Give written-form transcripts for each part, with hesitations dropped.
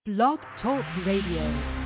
Blog Talk Radio.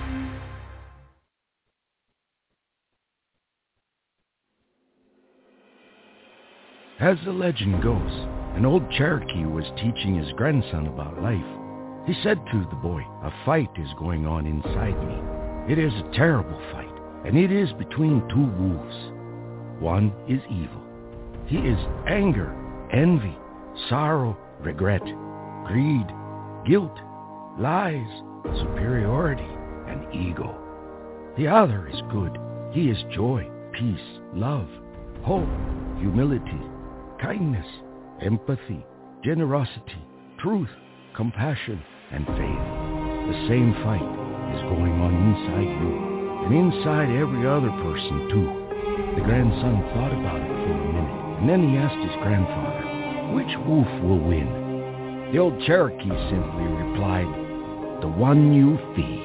As the legend goes, an old Cherokee was teaching his grandson about life. He said to the boy, "A fight is going on inside me. It is a terrible fight, and it is between two wolves. One is evil. He is anger, envy, sorrow, regret, greed, guilt, lies, superiority, and ego. The other is good. He is joy, peace, love, hope, humility, kindness, empathy, generosity, truth, compassion, and faith. The same fight is going on inside you, and inside every other person too." The grandson thought about it for a minute, and then he asked his grandfather, "Which wolf will win?" The old Cherokee simply replied, "The one you feed."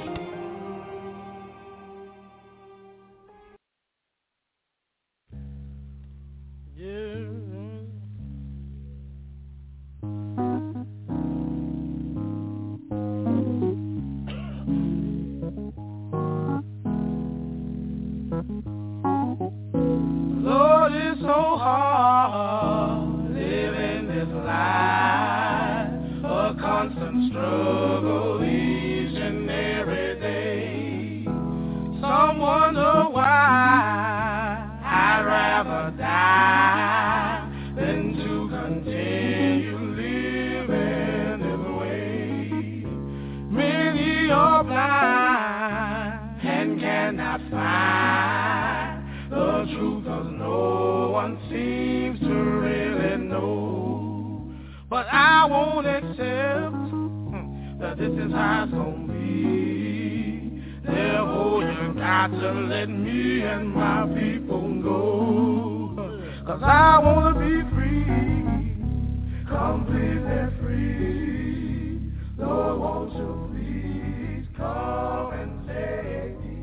Lord, it's so hard living this life, a constant struggle each and every day. Some wonder why I'd rather die than to continue living this way. Many are blind and cannot find the truth, 'cause no one seems to really know. But I won't accept that this is how it's gonna be. Therefore you got to let me and my people go. 'Cause I wanna be free, completely free. Lord, won't you please come and save me?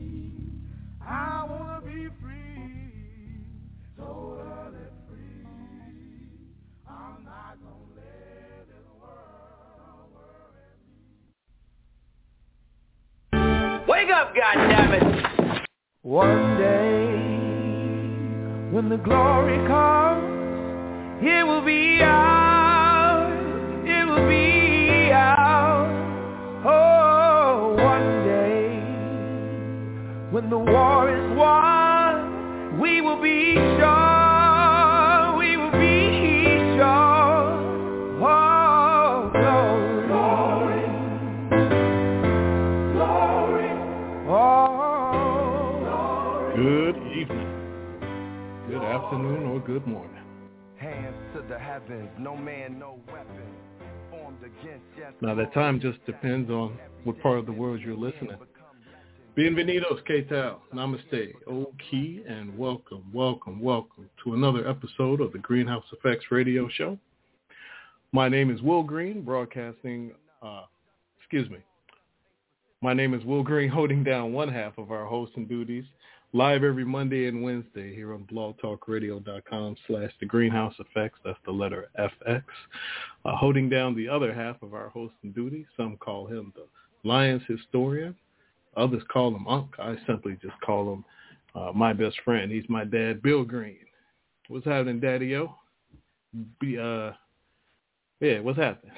I wanna be free, totally free. I'm not gonna let this world worry me. Wake up, goddammit! One day, when the glory comes, it will be ours, it will be ours. Oh, one day, when the war is won, we will be sure, we will be sure. Oh, glory, glory, glory, oh, glory. Good evening, good afternoon, or good morning. Hands to the heavens, no man, no weapon formed against us. Now that time just depends on what part of the world you're listening. Bienvenidos, ¿qué tal? Namaste, Oki, and welcome to another episode of the Greenhouse Effects Radio Show. My name is Will Green, My name is Will Green, holding down one half of our hosting duties, live every Monday and Wednesday here on blogtalkradio.com/The Greenhouse Effects. That's the letter FX. Holding down the other half of our hosting duties. Some call him the Lions Historian. Others call him Unc. I simply just call him my best friend. He's my dad, Bill Green. What's happening, Daddy-O? What's happening?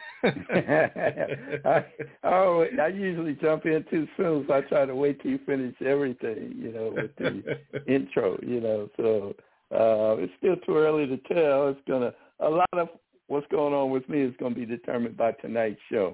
I usually jump in too soon, so I try to wait till you finish everything, with the intro, So it's still too early to tell. A lot of what's going on with me is going to be determined by tonight's show.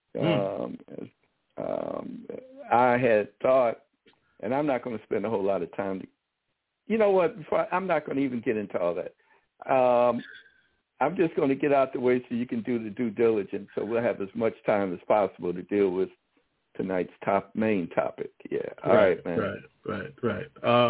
I had thought, and I'm not going to spend a whole lot of time. I'm not going to even get into all that. I'm just going to get out the way so you can do the due diligence, so we'll have as much time as possible to deal with tonight's main topic. Yeah. All right, man. Right.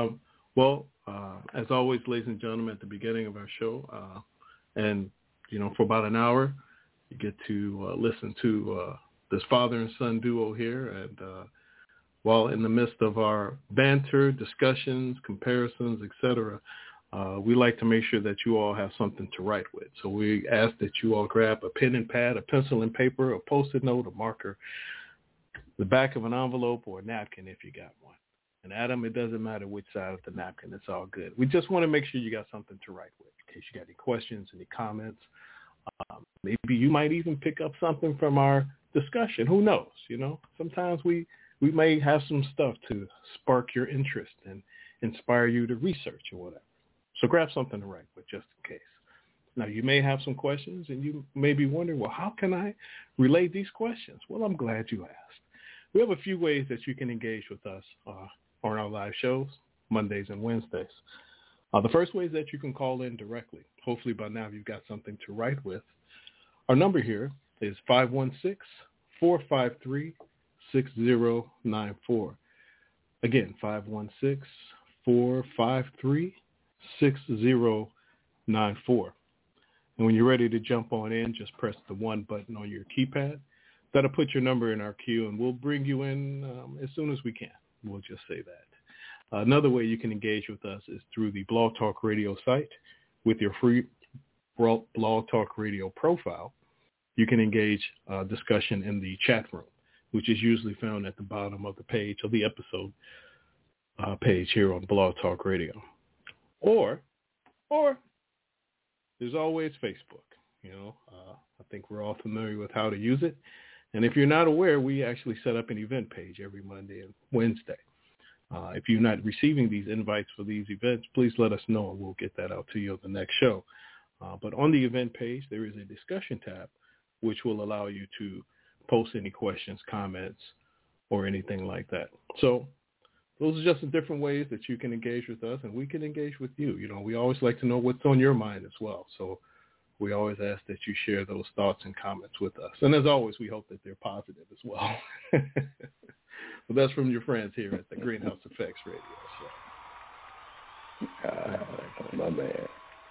As always, ladies and gentlemen, at the beginning of our show, and for about an hour, you get to listen to this father and son duo here, and while in the midst of our banter, discussions, comparisons, etc., we like to make sure that you all have something to write with. So we ask that you all grab a pen and pad, a pencil and paper, a Post-it note, a marker, the back of an envelope, or a napkin if you got one. And Adam, it doesn't matter which side of the napkin. It's all good. We just want to make sure you got something to write with in case you got any questions, any comments. Maybe you might even pick up something from our discussion. Who knows? Sometimes we may have some stuff to spark your interest and inspire you to research or whatever. So grab something to write with just in case. Now, you may have some questions, and you may be wondering, well, how can I relay these questions? Well, I'm glad you asked. We have a few ways that you can engage with us on our live shows, Mondays and Wednesdays. The first way is that you can call in directly. Hopefully by now you've got something to write with. Our number here is 516-453-6094. Again, 516-453-6094. And when you're ready to jump on in, just press the 1 button on your keypad. That'll put your number in our queue, and we'll bring you in as soon as we can. We'll just say that. Another way you can engage with us is through the Blog Talk Radio site. With your free Blog Talk Radio profile, you can engage discussion in the chat room, which is usually found at the bottom of the page of the episode page here on Blog Talk Radio. Or there's always Facebook. I think we're all familiar with how to use it. And if you're not aware, we actually set up an event page every Monday and Wednesday. If you're not receiving these invites for these events, please let us know, and we'll get that out to you on the next show. But on the event page, there is a discussion tab, which will allow you to post any questions, comments, or anything like that. So those are just the different ways that you can engage with us, and we can engage with you. We always like to know what's on your mind as well. So we always ask that you share those thoughts and comments with us. And as always, we hope that they're positive as well. Well, that's from your friends here at the Greenhouse Effects Radio Show. My man.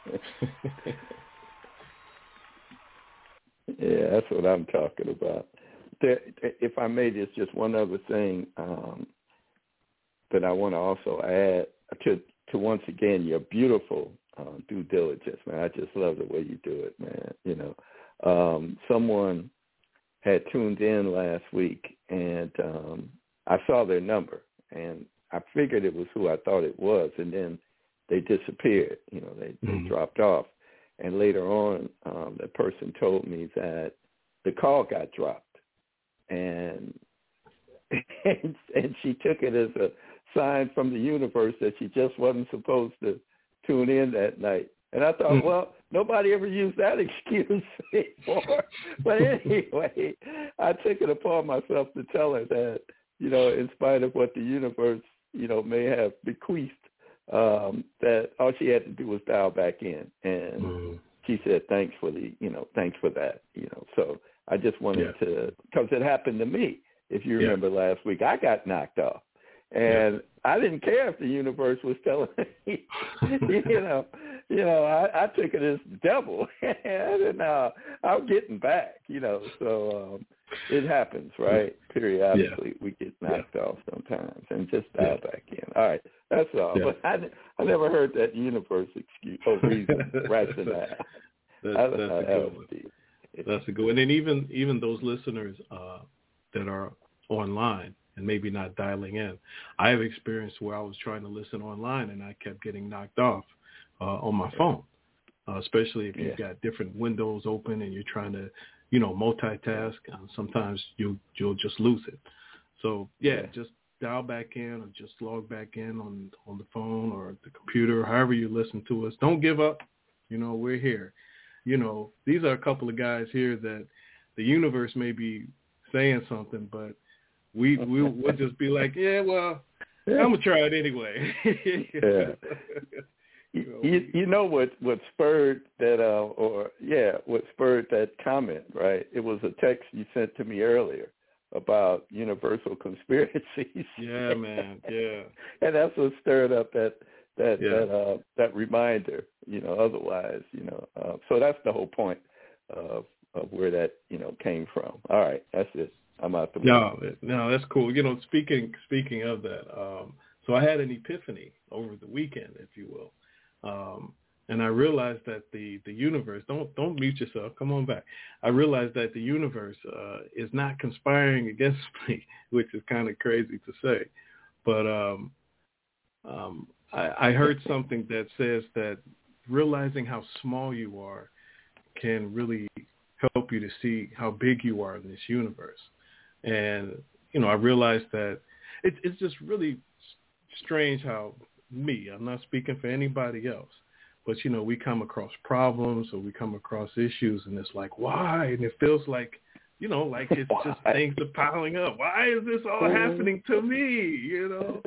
Yeah, that's what I'm talking about. If I may, there's just one other thing that I want to also add to once again, your beautiful due diligence, man. I just love the way you do it, man. Someone had tuned in last week, and I saw their number, and I figured it was who I thought it was, and then they disappeared. They dropped off. And later on, the person told me that the call got dropped, and she took it as a sign from the universe that she just wasn't supposed to tune in that night. And I thought, well, nobody ever used that excuse before. But anyway, I took it upon myself to tell her that, in spite of what the universe, may have bequeathed, that all she had to do was dial back in. And she said, thanks for that. So I just wanted to, because it happened to me. If you remember last week, I got knocked off. And I didn't care if the universe was telling me, I took it as the devil, and I'm getting back, so it happens, right? Periodically, we get knocked off sometimes, and just dial back in. All right, that's all. But I never heard that universe excuse or reason, rationale. That's a good one. That's a good one. And even those listeners that are online and maybe not dialing in, I have experienced where I was trying to listen online and I kept getting knocked off on my phone, especially if you've got different windows open and you're trying to, multitask. Sometimes you'll just lose it. So just dial back in or just log back in on the phone or the computer, however you listen to us. Don't give up. We're here. These are a couple of guys here that the universe may be saying something, but we'll just be like, I'm gonna try it anyway. What spurred that what spurred that comment, right? It was a text you sent to me earlier about universal conspiracies. Yeah, man. Yeah. And that's what stirred up that reminder, otherwise, so that's the whole point of where that, came from. All right, that's it. I'm out the way. No, that's cool. Speaking of that, so I had an epiphany over the weekend, if you will. And I realized that the universe, don't mute yourself, come on back. I realized that the universe is not conspiring against me, which is kind of crazy to say. But I heard something that says that realizing how small you are can really help you to see how big you are in this universe. And, I realized that it's just really strange how I'm not speaking for anybody else, but, we come across problems or we come across issues and it's like, why? And it feels like, like it's just things are piling up. Why is this all happening to me?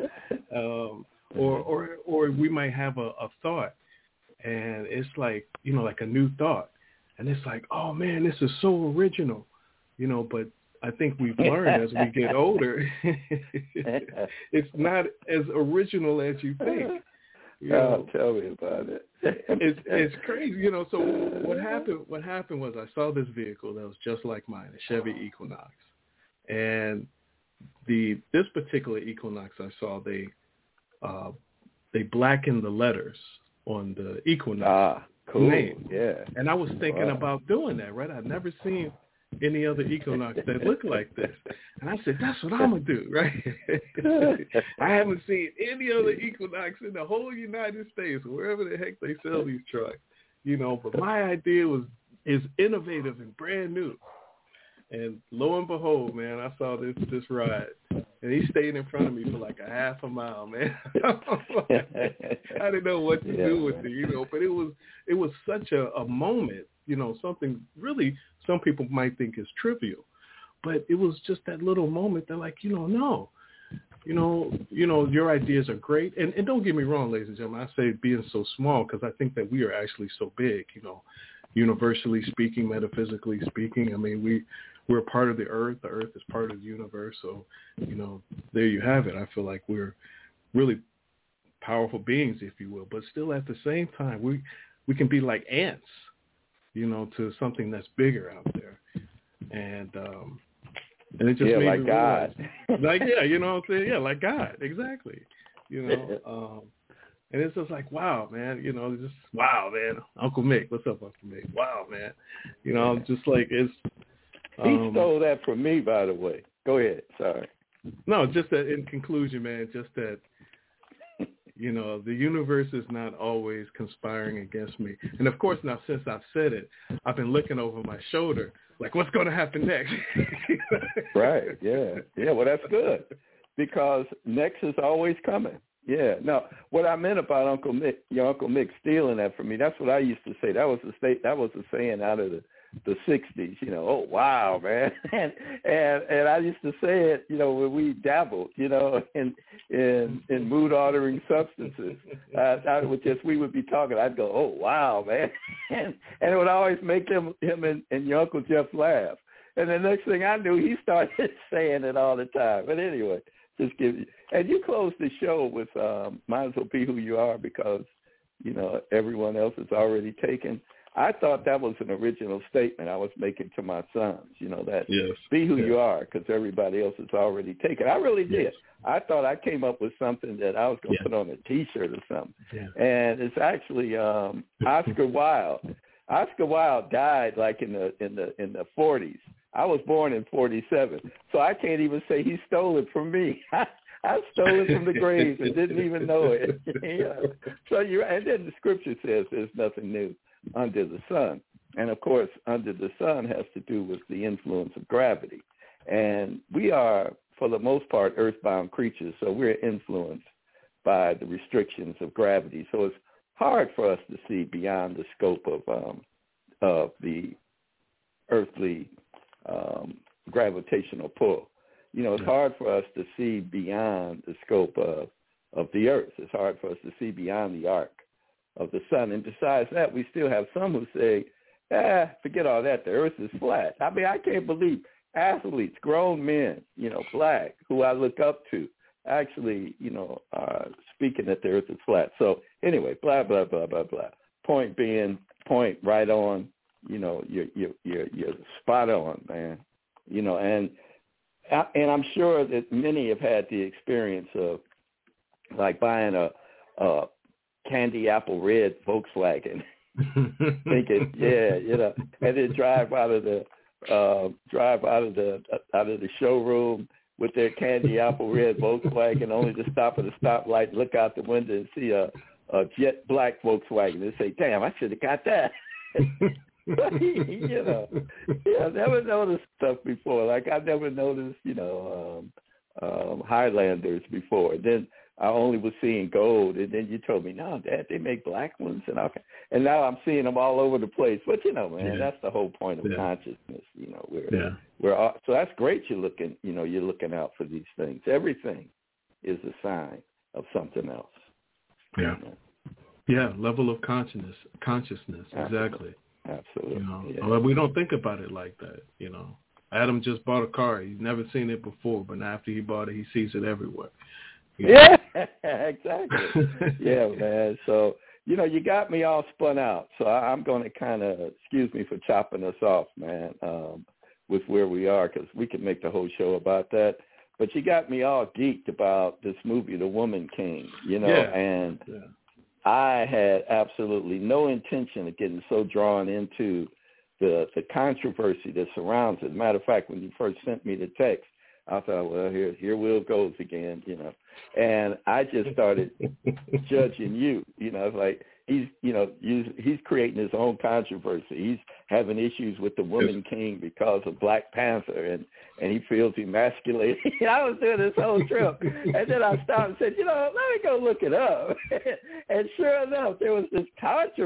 Or we might have a thought and it's like, like a new thought. And it's like, oh, man, this is so original, but I think we've learned as we get older, it's not as original as you think. Tell me about it. It's crazy, So what happened was I saw this vehicle that was just like mine, a Chevy Equinox, and this particular Equinox I saw they blackened the letters on the Equinox name. Yeah. And I was thinking about doing that. Right, I'd never seen any other Equinox that looked like this. And I said, that's what I'm going to do, right? I haven't seen any other Equinox in the whole United States, wherever the heck they sell these trucks, but my idea is innovative and brand new. And lo and behold, man, I saw this ride. And he stayed in front of me for like a half a mile, man. I didn't know what to do with it, but it was such a moment, something really some people might think is trivial. But it was just that little moment that like, no. Your ideas are great. And don't get me wrong, ladies and gentlemen, I say being so small because I think that we are actually so big, universally speaking, metaphysically speaking. I mean, we're part of the earth. The earth is part of the universe. So, there you have it. I feel like we're really powerful beings, if you will. But still at the same time, we can be like ants, to something that's bigger out there. And it just made like me God. realize, what I'm saying? Yeah, like God. Exactly. And it's just like, wow, man, wow, man. Uncle Mick. What's up, Uncle Mick? Wow, man. I'm just like, it's... he stole that from me, by the way. Go ahead. Sorry. No, just that in conclusion, man, just that, the universe is not always conspiring against me. And, of course, now since I've said it, I've been looking over my shoulder, like, what's going to happen next? Right, yeah. Yeah, well, that's good because next is always coming. Yeah. No, what I meant about Uncle Mick, your Uncle Mick stealing that from me, that's what I used to say. That was a saying out of the 60s, oh, wow, man. And I used to say it, when we dabbled, in mood-altering substances. We would be talking. I'd go, oh, wow, man. And it would always make him and your Uncle Jeff laugh. And the next thing I knew, he started saying it all the time. But anyway, just give you. And you closed the show with might as well be who you are because, everyone else is already taken. I thought that was an original statement I was making to my sons, that be who you are because everybody else is already taken. I really did. Yes. I thought I came up with something that I was going to put on a T-shirt or something. Yeah. And it's actually Oscar Wilde. Oscar Wilde died like in the 40s. I was born in 47, so I can't even say he stole it from me. I stole it from the grave and didn't even know it. So and then the scripture says there's nothing new under the sun. And, of course, under the sun has to do with the influence of gravity. And we are, for the most part, earthbound creatures, so we're influenced by the restrictions of gravity. So it's hard for us to see beyond the scope of the earthly gravitational pull. It's hard for us to see beyond the scope of the earth. It's hard for us to see beyond the arc of the sun. And besides that, we still have some who say, forget all that. The earth is flat. I mean, I can't believe athletes, grown men, black, who I look up to, actually, are speaking that the earth is flat. So anyway, blah, blah, blah, blah, blah. Point right on, you're spot on, man. And I'm sure that many have had the experience of like buying a candy apple red Volkswagen, thinking, and then drive out of the showroom with their candy apple red Volkswagen, only to stop at a stoplight, look out the window, and see a jet black Volkswagen, and say, "Damn, I should have got that." I've never noticed stuff before. Like I never noticed, Highlanders before. Then I only was seeing gold, and then you told me, "No, Dad, they make black ones," and now I'm seeing them all over the place. But man, that's the whole point of consciousness. We're all, so that's great. You're looking out for these things. Everything is a sign of something else. Yeah. Yeah, level of consciousness. Exactly. Absolutely. Well, we don't think about it like that. Adam just bought a car. He's never seen it before, but after he bought it, he sees it everywhere. Yeah, exactly. Yeah, man. So, you got me all spun out. So I'm going to kind of, excuse me for chopping us off, man, with where we are, because we could make the whole show about that. But you got me all geeked about this movie, The Woman King, and I had absolutely no intention of getting so drawn into the controversy that surrounds it. As a matter of fact, when you first sent me the text, I thought, well, here Will goes again, and I just started judging you. It's like he's creating his own controversy. He's having issues with the Woman King because of Black Panther, and he feels emasculated. I was doing this whole trip, and then I stopped and said, let me go look it up. And sure enough, there is this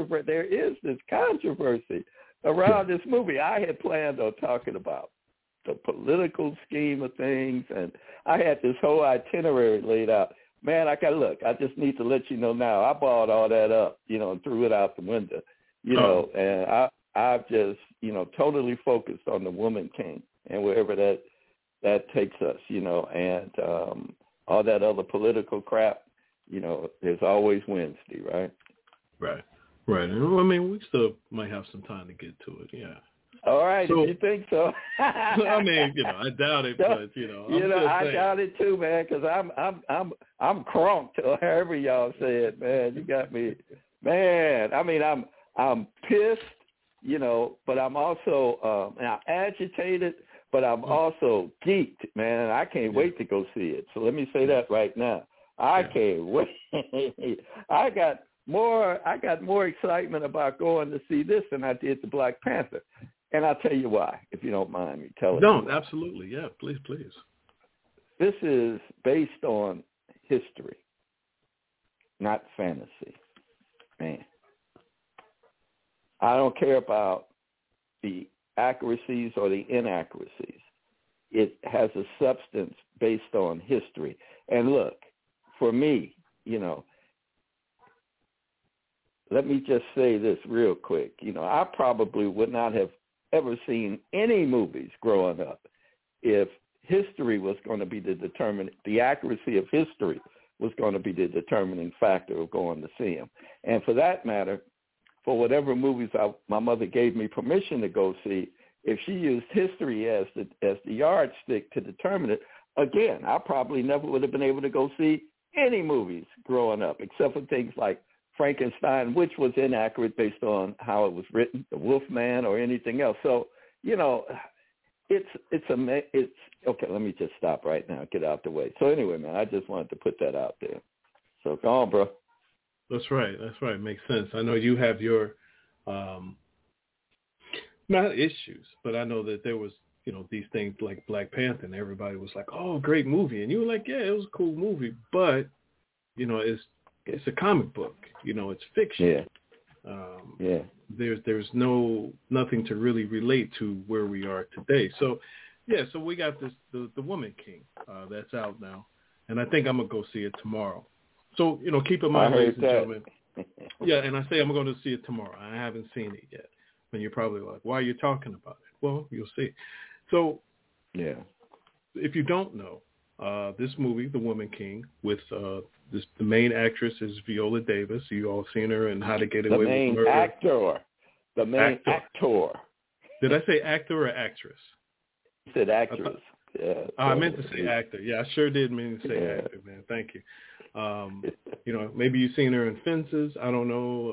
controversy around this movie. I had planned on talking about the political scheme of things, and I had this whole itinerary laid out. Man, I just need to let you know now, I balled all that up, and threw it out the window, and I've just, totally focused on The Woman King and wherever that takes us, and all that other political crap, there's always Wednesday, right? Right. And, I mean, we still might have some time to get to it, yeah. All right, so, if you think so. I mean, I doubt it, but I doubt it too, man, because I'm crunked, or however y'all say it, man. You got me, man. I mean, I'm pissed, but I'm also I'm agitated, but I'm also geeked, man. I can't wait to go see it. So let me say that right now. I can't wait. I got more excitement about going to see this than I did the Black Panther. And I'll tell you why, if you don't mind me telling you. No, absolutely. Yeah, please. This is based on history, not fantasy. Man, I don't care about the accuracies or the inaccuracies. It has a substance based on history. And look, for me, let me just say this real quick. I probably would not have ever seen any movies growing up if history was going to be the accuracy of history was going to be the determining factor of going to see them. And for that matter, for whatever movies my mother gave me permission to go see, if she used history as the yardstick to determine it, again, I probably never would have been able to go see any movies growing up, except for things like Frankenstein, which was inaccurate based on how it was written, The Wolfman, or anything else. So, it's okay. Let me just stop right now, get out the way. So anyway, man, I just wanted to put that out there. So go on, bro. That's right. Makes sense. I know you have your not issues, but I know that there was these things like Black Panther, and everybody was like, "Oh, great movie," and you were like, "Yeah, it was a cool movie," but it's a comic book. It's fiction. Yeah. There's nothing to really relate to where we are today. So, so we got this the Woman King that's out now, and I think I'm gonna go see it tomorrow. So keep in mind, ladies and gentlemen. Yeah, and I say I'm going to see it tomorrow. I haven't seen it yet. And you're probably like, why are you talking about it? Well, you'll see. So, if you don't know, this movie, The Woman King, with the main actress is Viola Davis. You all seen her in How to Get Away with Murder. The main actor. Did I say actor or actress? You said actress. Yeah. I meant to say actor. Yeah, I sure did mean to say actor, man. Thank you. Maybe you've seen her in Fences. I don't know,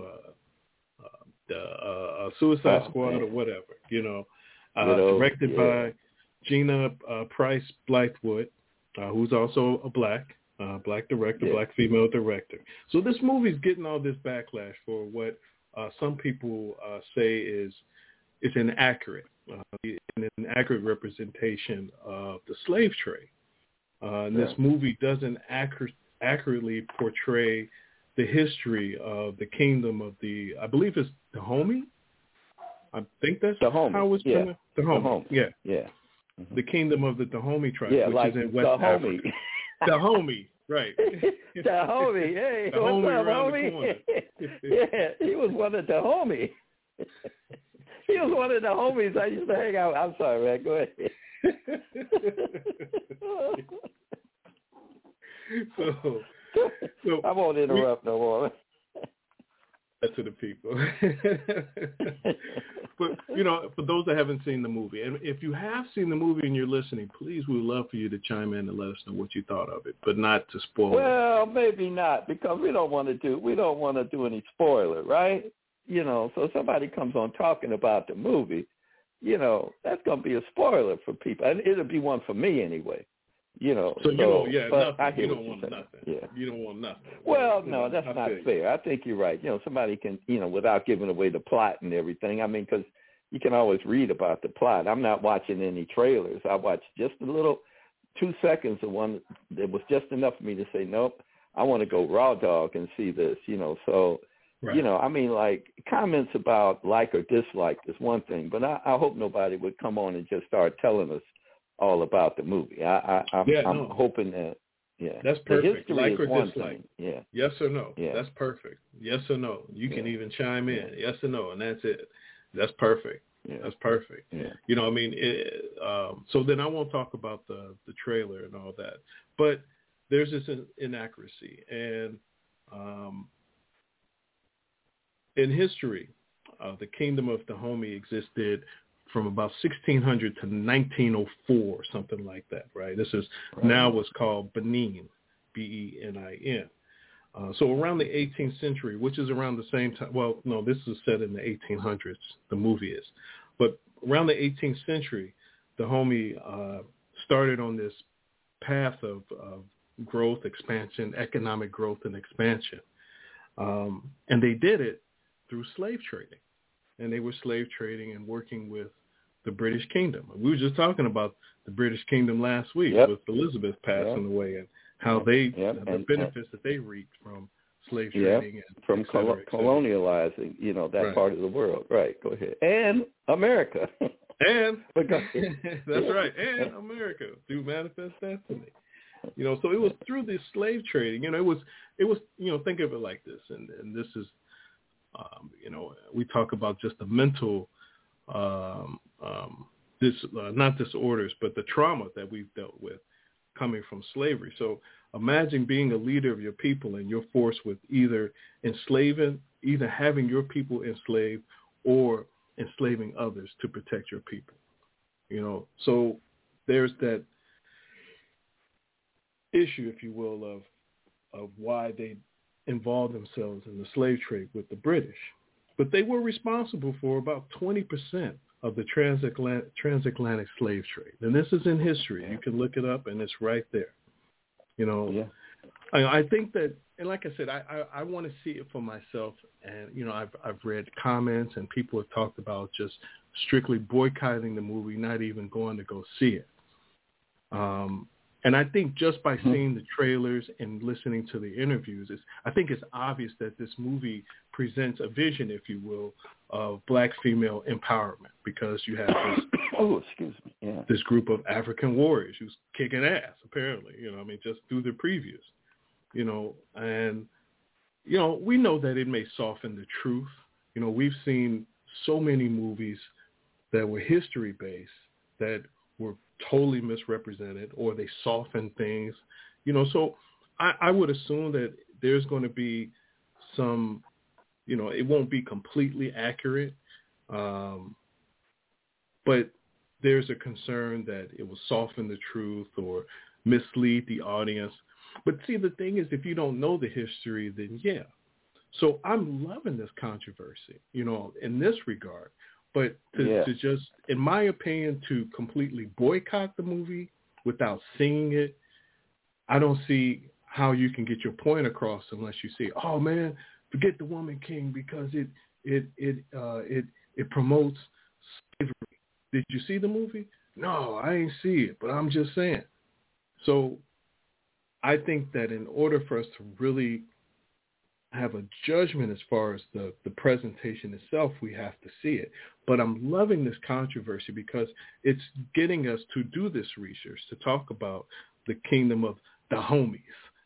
Suicide Squad or whatever. Directed by Gina Price Blythewood, who's also a black director, black female director. So this movie's getting all this backlash for what some people say is inaccurate, an inaccurate representation of the slave trade. And this movie doesn't accurately portray the history of the kingdom of I believe it's Dahomey. I think that's how it's pronounced. Dahomey. Yeah. Mm-hmm. The kingdom of the Dahomey tribe, which is in West Africa. Dahomey, right. Dahomey, hey, Dahomey what's up, around homie? the corner. Yeah, he was one of the homies. He was one of the homies I used to hang out. I'm sorry, man. Go ahead. So I won't interrupt no more. To the people. But, for those that haven't seen the movie, and if you have seen the movie and you're listening, please, we would love for you to chime in and let us know what you thought of it, but not to spoil it. Well, maybe not, because we don't want to do any spoiler, right? So somebody comes on talking about the movie, that's going to be a spoiler for people, and it'll be one for me anyway. Nothing. You don't want nothing. Yeah. You don't want nothing. Well, no, that's not fair. I think you're right. Somebody can, without giving away the plot and everything. I mean, because you can always read about the plot. I'm not watching any trailers. I watched just a little 2 seconds of one that was just enough for me to say, nope, I want to go raw dog and see this, So, right. I mean, like, comments about like or dislike is one thing, but I hope nobody would come on and just start telling us all about the movie. I'm hoping that, that's perfect. The history like is or one dislike. thing. Yeah. Yes or no. Yeah. That's perfect. Yes or no. You can even chime in. Yes or no, and that's it. That's perfect. Yeah. That's perfect. Yeah. I mean, so then I won't talk about the trailer and all that, but there's this inaccuracy, and in history, the kingdom of Dahomey existed from about 1600 to 1904, something like that, right? This is now what's called Benin, Benin. So around the 18th century, which is around the same time, well, no, this is set in the 1800s, the movie is. But around the 18th century, Dahomey started on this path of growth, expansion, economic growth and expansion. And they did it through slave trading. And they were slave trading and working with the British Kingdom. We were just talking about the British Kingdom last week with Elizabeth passing away and how they, the benefits that they reaped from slave trading. And from colonializing, that part of the world. Right, go ahead. And America. And, that's right, and America through Manifest Destiny. So it was through this slave trading. It was, think of it like this, and this is, we talk about just the mental, not disorders, but the trauma that we've dealt with coming from slavery. So imagine being a leader of your people and you're forced with either having your people enslaved or enslaving others to protect your people. So there's that issue, if you will, of why they involved themselves in the slave trade with the British. But they were responsible for about 20% of the transatlantic slave trade. And this is in history. You can look it up, and it's right there. I think that, and like I said, I want to see it for myself. And, I've read comments, and people have talked about just strictly boycotting the movie, not even going to go see it. And I think just by seeing the trailers and listening to the interviews, I think it's obvious that this movie presents a vision, if you will, of black female empowerment, because you have this group of African warriors who's kicking ass, apparently, just through the previews, and, we know that it may soften the truth. We've seen so many movies that were history-based that were totally misrepresented, or they soften things, so I would assume that there's going to be some, it won't be completely accurate, but there's a concern that it will soften the truth or mislead the audience. But see, the thing is, if you don't know the history, then yeah. So I'm loving this controversy, in this regard. But to just, in my opinion, to completely boycott the movie without seeing it, I don't see how you can get your point across unless you see, oh man, forget the Woman King because it promotes slavery. Did you see the movie? No, I ain't see it, but I'm just saying. So I think that in order for us to really have a judgment as far as the presentation itself, we have to see it. But I'm loving this controversy because it's getting us to do this research, to talk about the kingdom of the homies,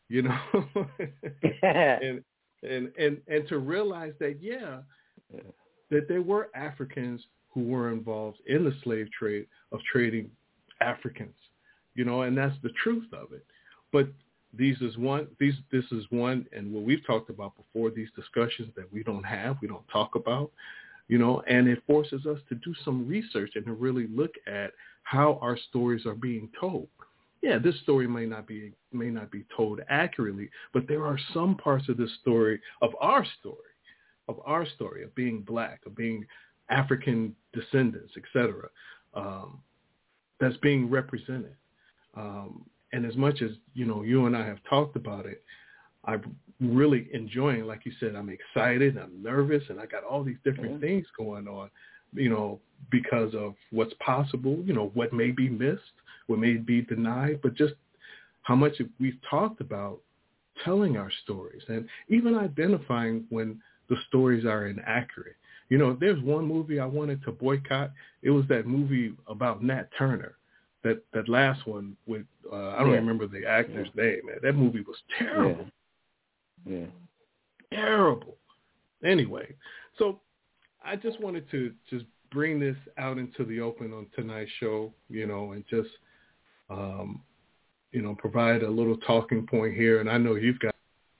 and to realize that, that there were Africans who were involved in the slave trade of trading Africans, and that's the truth of it. But this is one, and what we've talked about before, these discussions that we don't talk about, and it forces us to do some research and to really look at how our stories are being told. Yeah, this story may not be told accurately, but there are some parts of this story, of our story of being black, of being African descendants, etc., that's being represented. And as much as, you and I have talked about it, I'm really enjoying, like you said, I'm excited, I'm nervous, and I got all these different things going on, because of what's possible, what may be missed, what may be denied, but just how much we've talked about telling our stories and even identifying when the stories are inaccurate. If there's one movie I wanted to boycott, it was that movie about Nat Turner. That last one with, I don't remember the actor's name, man. That movie was terrible. Yeah. Terrible. Anyway, so I just wanted to just bring this out into the open on tonight's show, and just, provide a little talking point here. And I know you've got.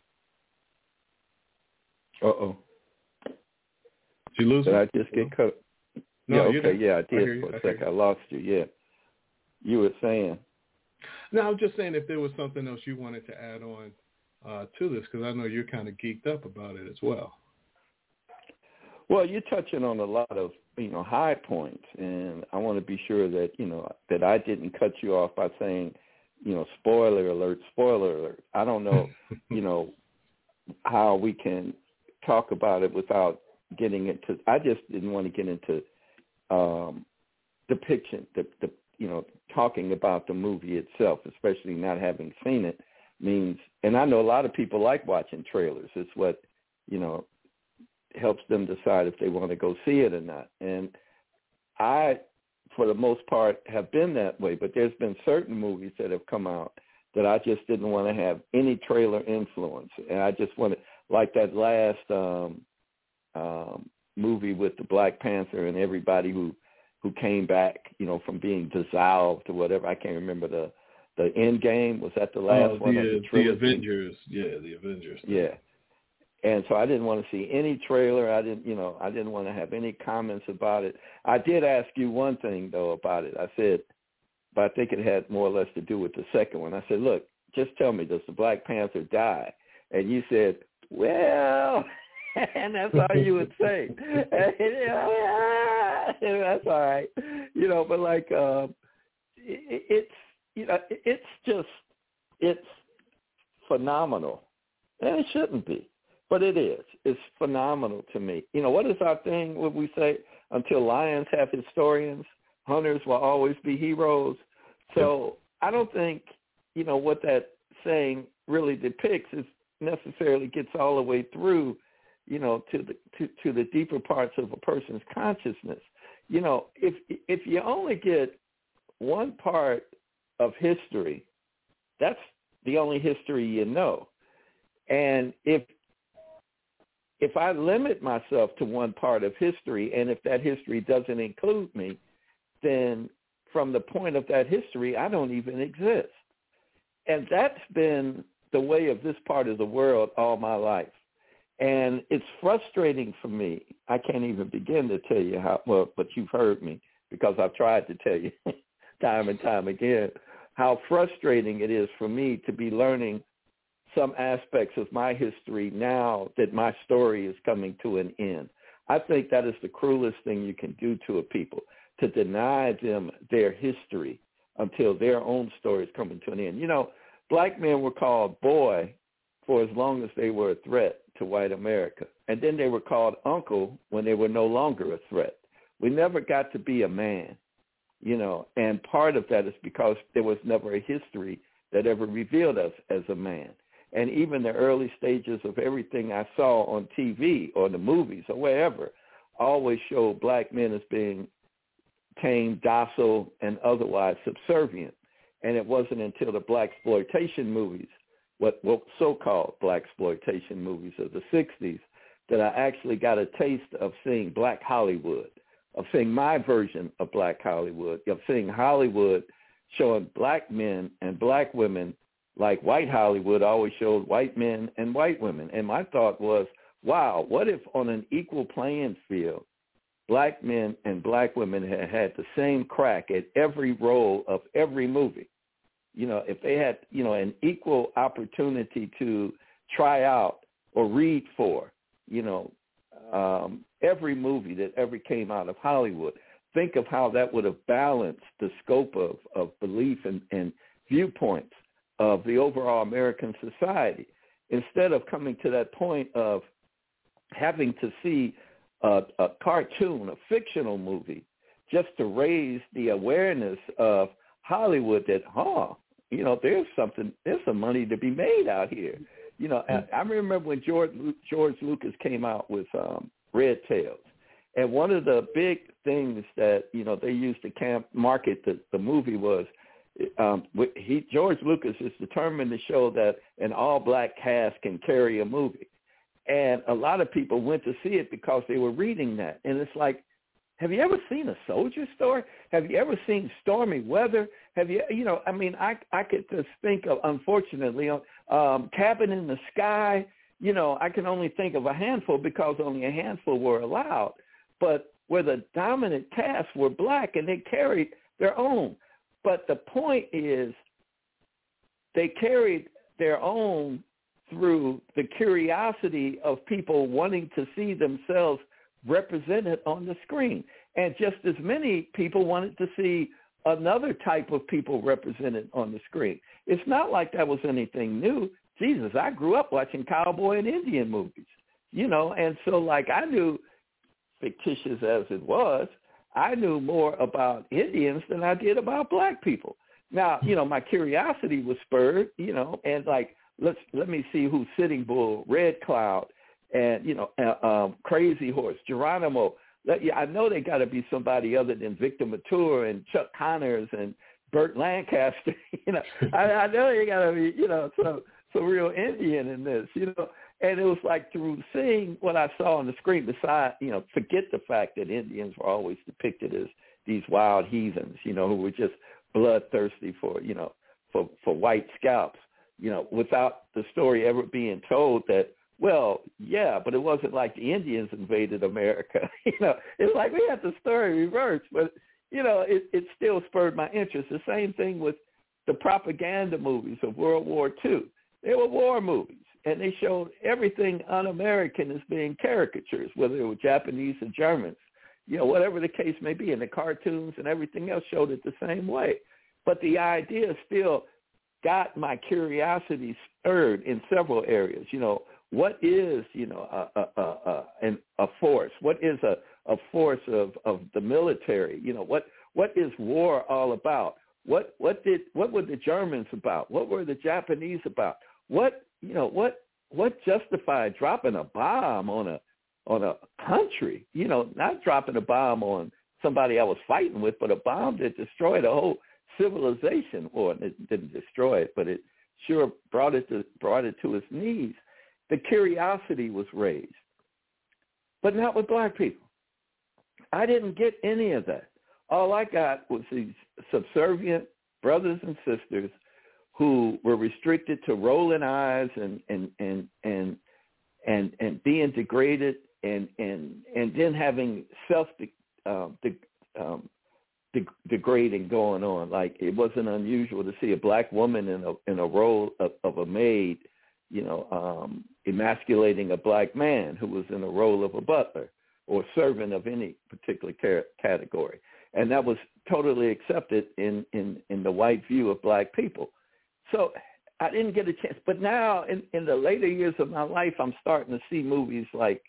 Uh-oh. Did you lose Did me? I just get cut? No, yeah, okay, yeah, I did for a second. I lost you, yeah. You were saying? No, I'm just saying if there was something else you wanted to add on to this, because I know you're kind of geeked up about it as well. Well, you're touching on a lot of, high points, and I want to be sure that, that I didn't cut you off by saying, spoiler alert. I don't know, how we can talk about it without getting into, I just didn't want to get into depiction, talking about the movie itself, especially not having seen it, means, and I know a lot of people like watching trailers. It's what, helps them decide if they want to go see it or not. And I, for the most part, have been that way, but there's been certain movies that have come out that I just didn't want to have any trailer influence. And I just wanted, like that last movie with the Black Panther and everybody who came back, from being dissolved or whatever. I can't remember the end game. Was that the last one? The Avengers. Yeah, the Avengers. Yeah. And so I didn't want to see any trailer. I didn't want to have any comments about it. I did ask you one thing, though, about it. I said, but I think it had more or less to do with the second one. I said, look, just tell me, does the Black Panther die? And you said, well, and that's all you would say. That's all right. But like, it's phenomenal. And it shouldn't be. But it is. It's phenomenal to me. What is our thing when we say, until lions have historians, hunters will always be heroes? So I don't think, what that saying really depicts is necessarily gets all the way through, to the deeper parts of a person's consciousness. If you only get one part of history, that's the only history you know. And if I limit myself to one part of history, and if that history doesn't include me, then from the point of that history, I don't even exist. And that's been the way of this part of the world all my life. And it's frustrating for me. I can't even begin to tell you how, well, but you've heard me because I've tried to tell you time and time again how frustrating it is for me to be learning some aspects of my history now that my story is coming to an end. I think that is the cruelest thing you can do to a people, to deny them their history until their own story is coming to an end. You know, black men were called boy for as long as they were a threat to white America. And then they were called uncle when they were no longer a threat. We never got to be a man, you know, and part of that is because there was never a history that ever revealed us as a man. And even the early stages of everything I saw on TV or the movies or wherever always showed black men as being tame, docile, and otherwise subservient. And it wasn't until the blaxploitation movies, what so-called blaxploitation movies of the 60s, that I actually got a taste of seeing black Hollywood, of seeing my version of black Hollywood, of seeing Hollywood showing black men and black women like white Hollywood always showed white men and white women. And my thought was, wow, what if on an equal playing field, black men and black women had the same crack at every role of every movie? You know, if they had, you know, an equal opportunity to try out or read for, you know, every movie that ever came out of Hollywood, think of how that would have balanced the scope of belief and viewpoints of the overall American society, instead of coming to that point of having to see a cartoon, a fictional movie, just to raise the awareness of Hollywood that, you know, there's some money to be made out here. You know, I remember when George Lucas came out with Red Tails, and one of the big things that, you know, they used to market the movie was, George Lucas is determined to show that an all-black cast can carry a movie. And a lot of people went to see it because they were reading that. And it's like, have you ever seen A Soldier Story? Have you ever seen Stormy Weather? Have you, you know, I mean, I could just think of, unfortunately, Cabin in the Sky. You know, I can only think of a handful because only a handful were allowed. But where the dominant cast were black and they carried their own. But the point is, they carried their own through the curiosity of people wanting to see themselves represented on the screen. And just as many people wanted to see another type of people represented on the screen. It's not like that was anything new. Jesus, I grew up watching cowboy and Indian movies, you know, and so like I knew, fictitious as it was, I knew more about Indians than I did about black people. Now, you know, my curiosity was spurred, you know, and like, let me see who's Sitting Bull, Red Cloud, and, you know, Crazy Horse, Geronimo. I know they got to be somebody other than Victor Mature and Chuck Connors and Burt Lancaster. You know, I know they got to be, you know, some real Indian in this, you know. And it was like through seeing what I saw on the screen, besides, you know, forget the fact that Indians were always depicted as these wild heathens, you know, who were just bloodthirsty for, you know, for white scalps, you know, without the story ever being told that, well, yeah, but it wasn't like the Indians invaded America. You know, it's like we had the story reversed, but, you know, it still spurred my interest. The same thing with the propaganda movies of World War II. They were war movies. And they showed everything un-American as being caricatures, whether it were Japanese or Germans, you know, whatever the case may be. And the cartoons and everything else showed it the same way. But the idea still got my curiosity stirred in several areas. You know, what is, you know, a force? What is a force of the military? You know, what is war all about? What were the Germans about? What were the Japanese about? What justified dropping a bomb on a country? You know, not dropping a bomb on somebody I was fighting with, but a bomb that destroyed a whole civilization. Or it didn't destroy it, but it sure brought it to its knees. The curiosity was raised, but not with black people. I didn't get any of that. All I got was these subservient brothers and sisters who were restricted to rolling eyes and being degraded and then having degrading going on. Like, it wasn't unusual to see a black woman in a role of a maid, emasculating a black man who was in a role of a butler or servant of any particular category. And that was totally accepted in the white view of black people. So I didn't get a chance. But now in the later years of my life, I'm starting to see movies like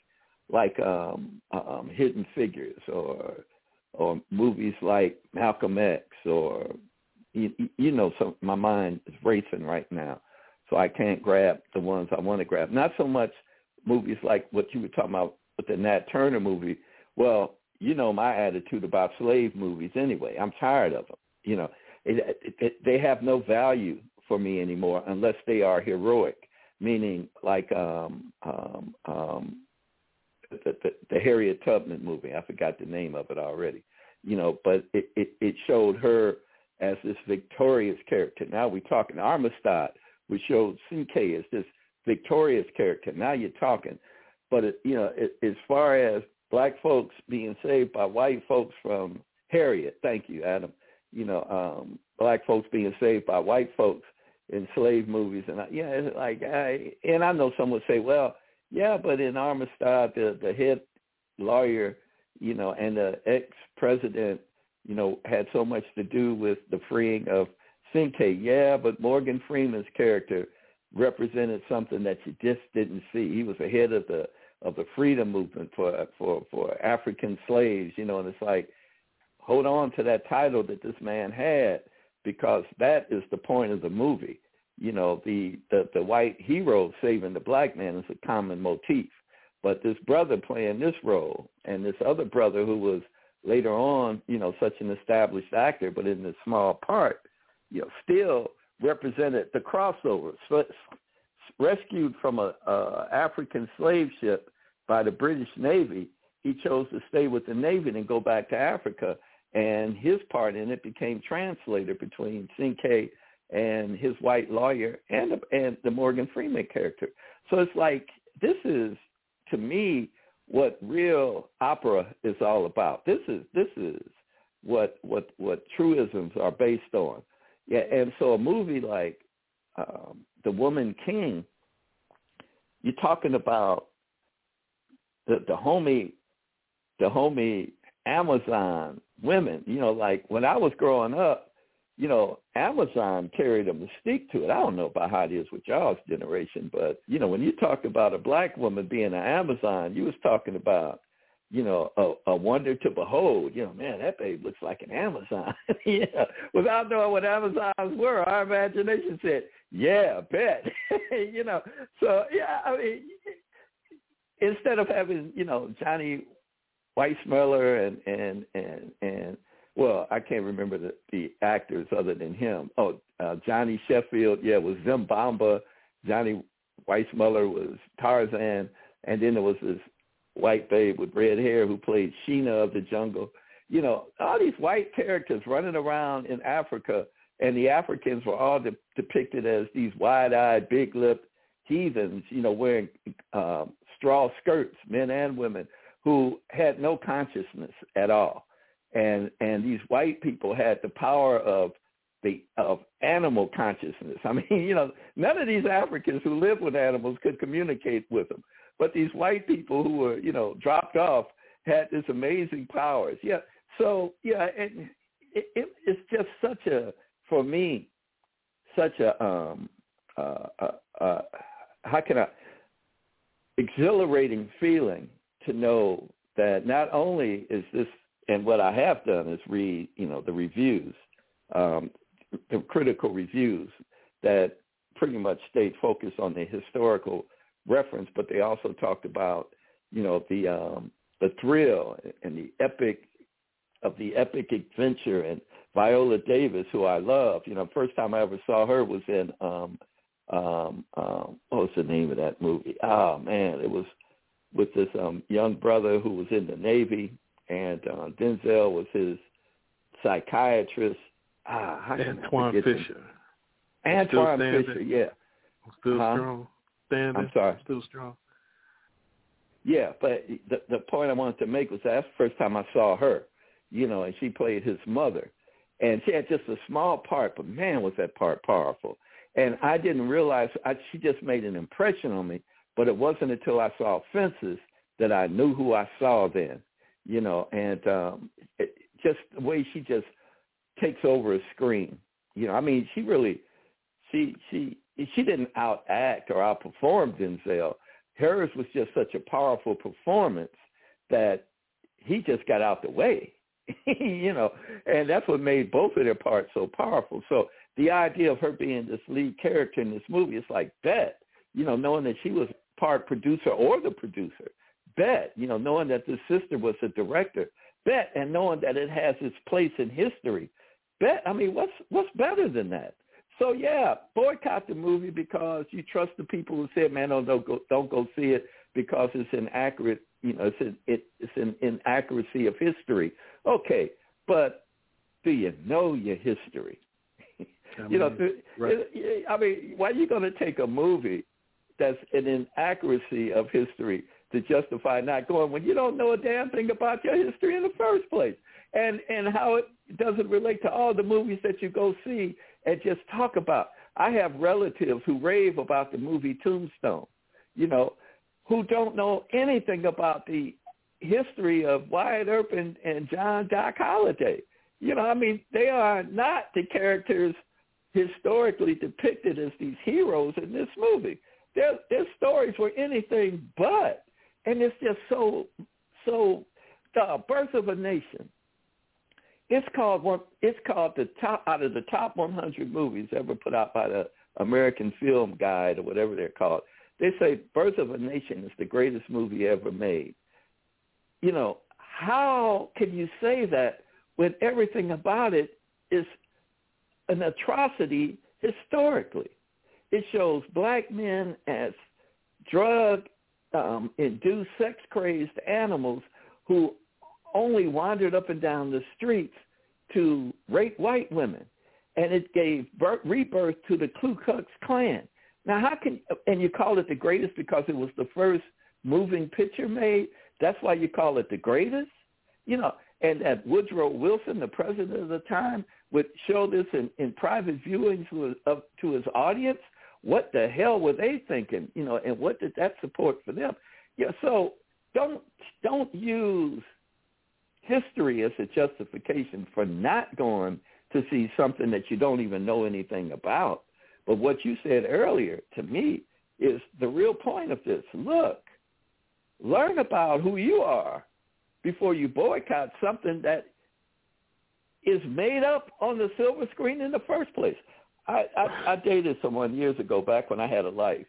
Hidden Figures or movies like Malcolm X, or, so my mind is racing right now. So I can't grab the ones I want to grab. Not so much movies like what you were talking about with the Nat Turner movie. Well, my attitude about slave movies anyway. I'm tired of them. They have no value for me anymore unless they are heroic, meaning like the Harriet Tubman movie. I forgot the name of it already. But it showed her as this victorious character. Now we're talking Amistad, which showed C.K. as this victorious character. Now you're talking. But, as far as black folks being saved by white folks from Harriet, thank you, Adam, black folks being saved by white folks in slave movies. And, it's like, and I know some would say, well, yeah, but in Amistad, the head lawyer, and the ex-president, had so much to do with the freeing of Cinque. Yeah, but Morgan Freeman's character represented something that you just didn't see. He was the head of the freedom movement for African slaves, and it's like, hold on to that title that this man had, because that is the point of the movie. The white hero saving the black man is a common motif. But this brother playing this role and this other brother who was later on, such an established actor, but in this small part, still represented the crossover. So, rescued from a African slave ship by the British Navy, he chose to stay with the Navy and go back to Africa. And his part in it became translator between Cinque and his white lawyer and the Morgan Freeman character. So it's like, this is, to me, what real opera is all about. This is what truisms are based on. Yeah, and so a movie like The Woman King, you're talking about the homie Amazon women. Like when I was growing up, Amazon carried a mystique to it. I don't know about how it is with y'all's generation, but, when you talked about a black woman being an Amazon, you was talking about, a wonder to behold. Man, that babe looks like an Amazon. Yeah. Without knowing what Amazons were, our imagination said, yeah, bet. So, yeah, I mean, instead of having, Johnny Weissmuller and well, I can't remember the actors other than him. Oh, Johnny Sheffield, was Zimbabwe. Johnny Weissmuller was Tarzan. And then there was this white babe with red hair who played Sheena of the Jungle. All these white characters running around in Africa, and the Africans were all depicted as these wide-eyed, big-lipped heathens, wearing straw skirts, men and women, who had no consciousness at all. And these white people had the power of animal consciousness. I mean, none of these Africans who lived with animals could communicate with them. But these white people who were, dropped off had this amazing powers. Yeah. So, yeah, and it's just for me, exhilarating feeling to know that not only is this, and what I have done is read, the reviews, the critical reviews that pretty much stayed focused on the historical reference, but they also talked about, the thrill and the epic adventure, and Viola Davis, who I love. First time I ever saw her was in what was the name of that movie? Oh man, it was with this young brother who was in the Navy, and Denzel was his psychiatrist. Antoine Fisher. Antoine Fisher, yeah. Still strong. Standing. I'm sorry. Still strong. Yeah, but the point I wanted to make was that's the first time I saw her, and she played his mother. And she had just a small part, but man, was that part powerful. And I didn't realize, she just made an impression on me, but it wasn't until I saw Fences that I knew who I saw then, and just the way she just takes over a screen. She really, she didn't outact or outperform Denzel. Hers was just such a powerful performance that he just got out the way. And that's what made both of their parts so powerful. So the idea of her being this lead character in this movie is like Bet, knowing that she was part producer or the producer. Bet, knowing that the sister was a director. Bet, and knowing that it has its place in history. Bet, what's better than that? So yeah, boycott the movie because you trust the people who said, man, don't go see it because it's inaccurate. It's an inaccuracy of history. Okay, but do you know your history? Right. Why are you going to take a movie that's an inaccuracy of history to justify not going when you don't know a damn thing about your history in the first place? And how it doesn't relate to all the movies that you go see and just talk about. I have relatives who rave about the movie Tombstone, who don't know anything about the history of Wyatt Earp and John Doc Holliday. They are not the characters historically depicted as these heroes in this movie. Their stories were anything but. And it's just so The Birth of a Nation. It's called the top out of the top 100 movies ever put out by the American Film Guide or whatever they're called. They say Birth of a Nation is the greatest movie ever made. How can you say that when everything about it is an atrocity historically? It shows black men as drug-induced, sex-crazed animals who only wandered up and down the streets to rape white women. And it gave rebirth to the Ku Klux Klan. Now, and you call it the greatest because it was the first moving picture made? That's why you call it the greatest? And that Woodrow Wilson, the president of the time, would show this in private viewings to his audience. What the hell were they thinking? And what did that support for them? So don't use history as a justification for not going to see something that you don't even know anything about. But what you said earlier to me is the real point of this. Look, learn about who you are before you boycott something that is made up on the silver screen in the first place. I dated someone years ago back when I had a life,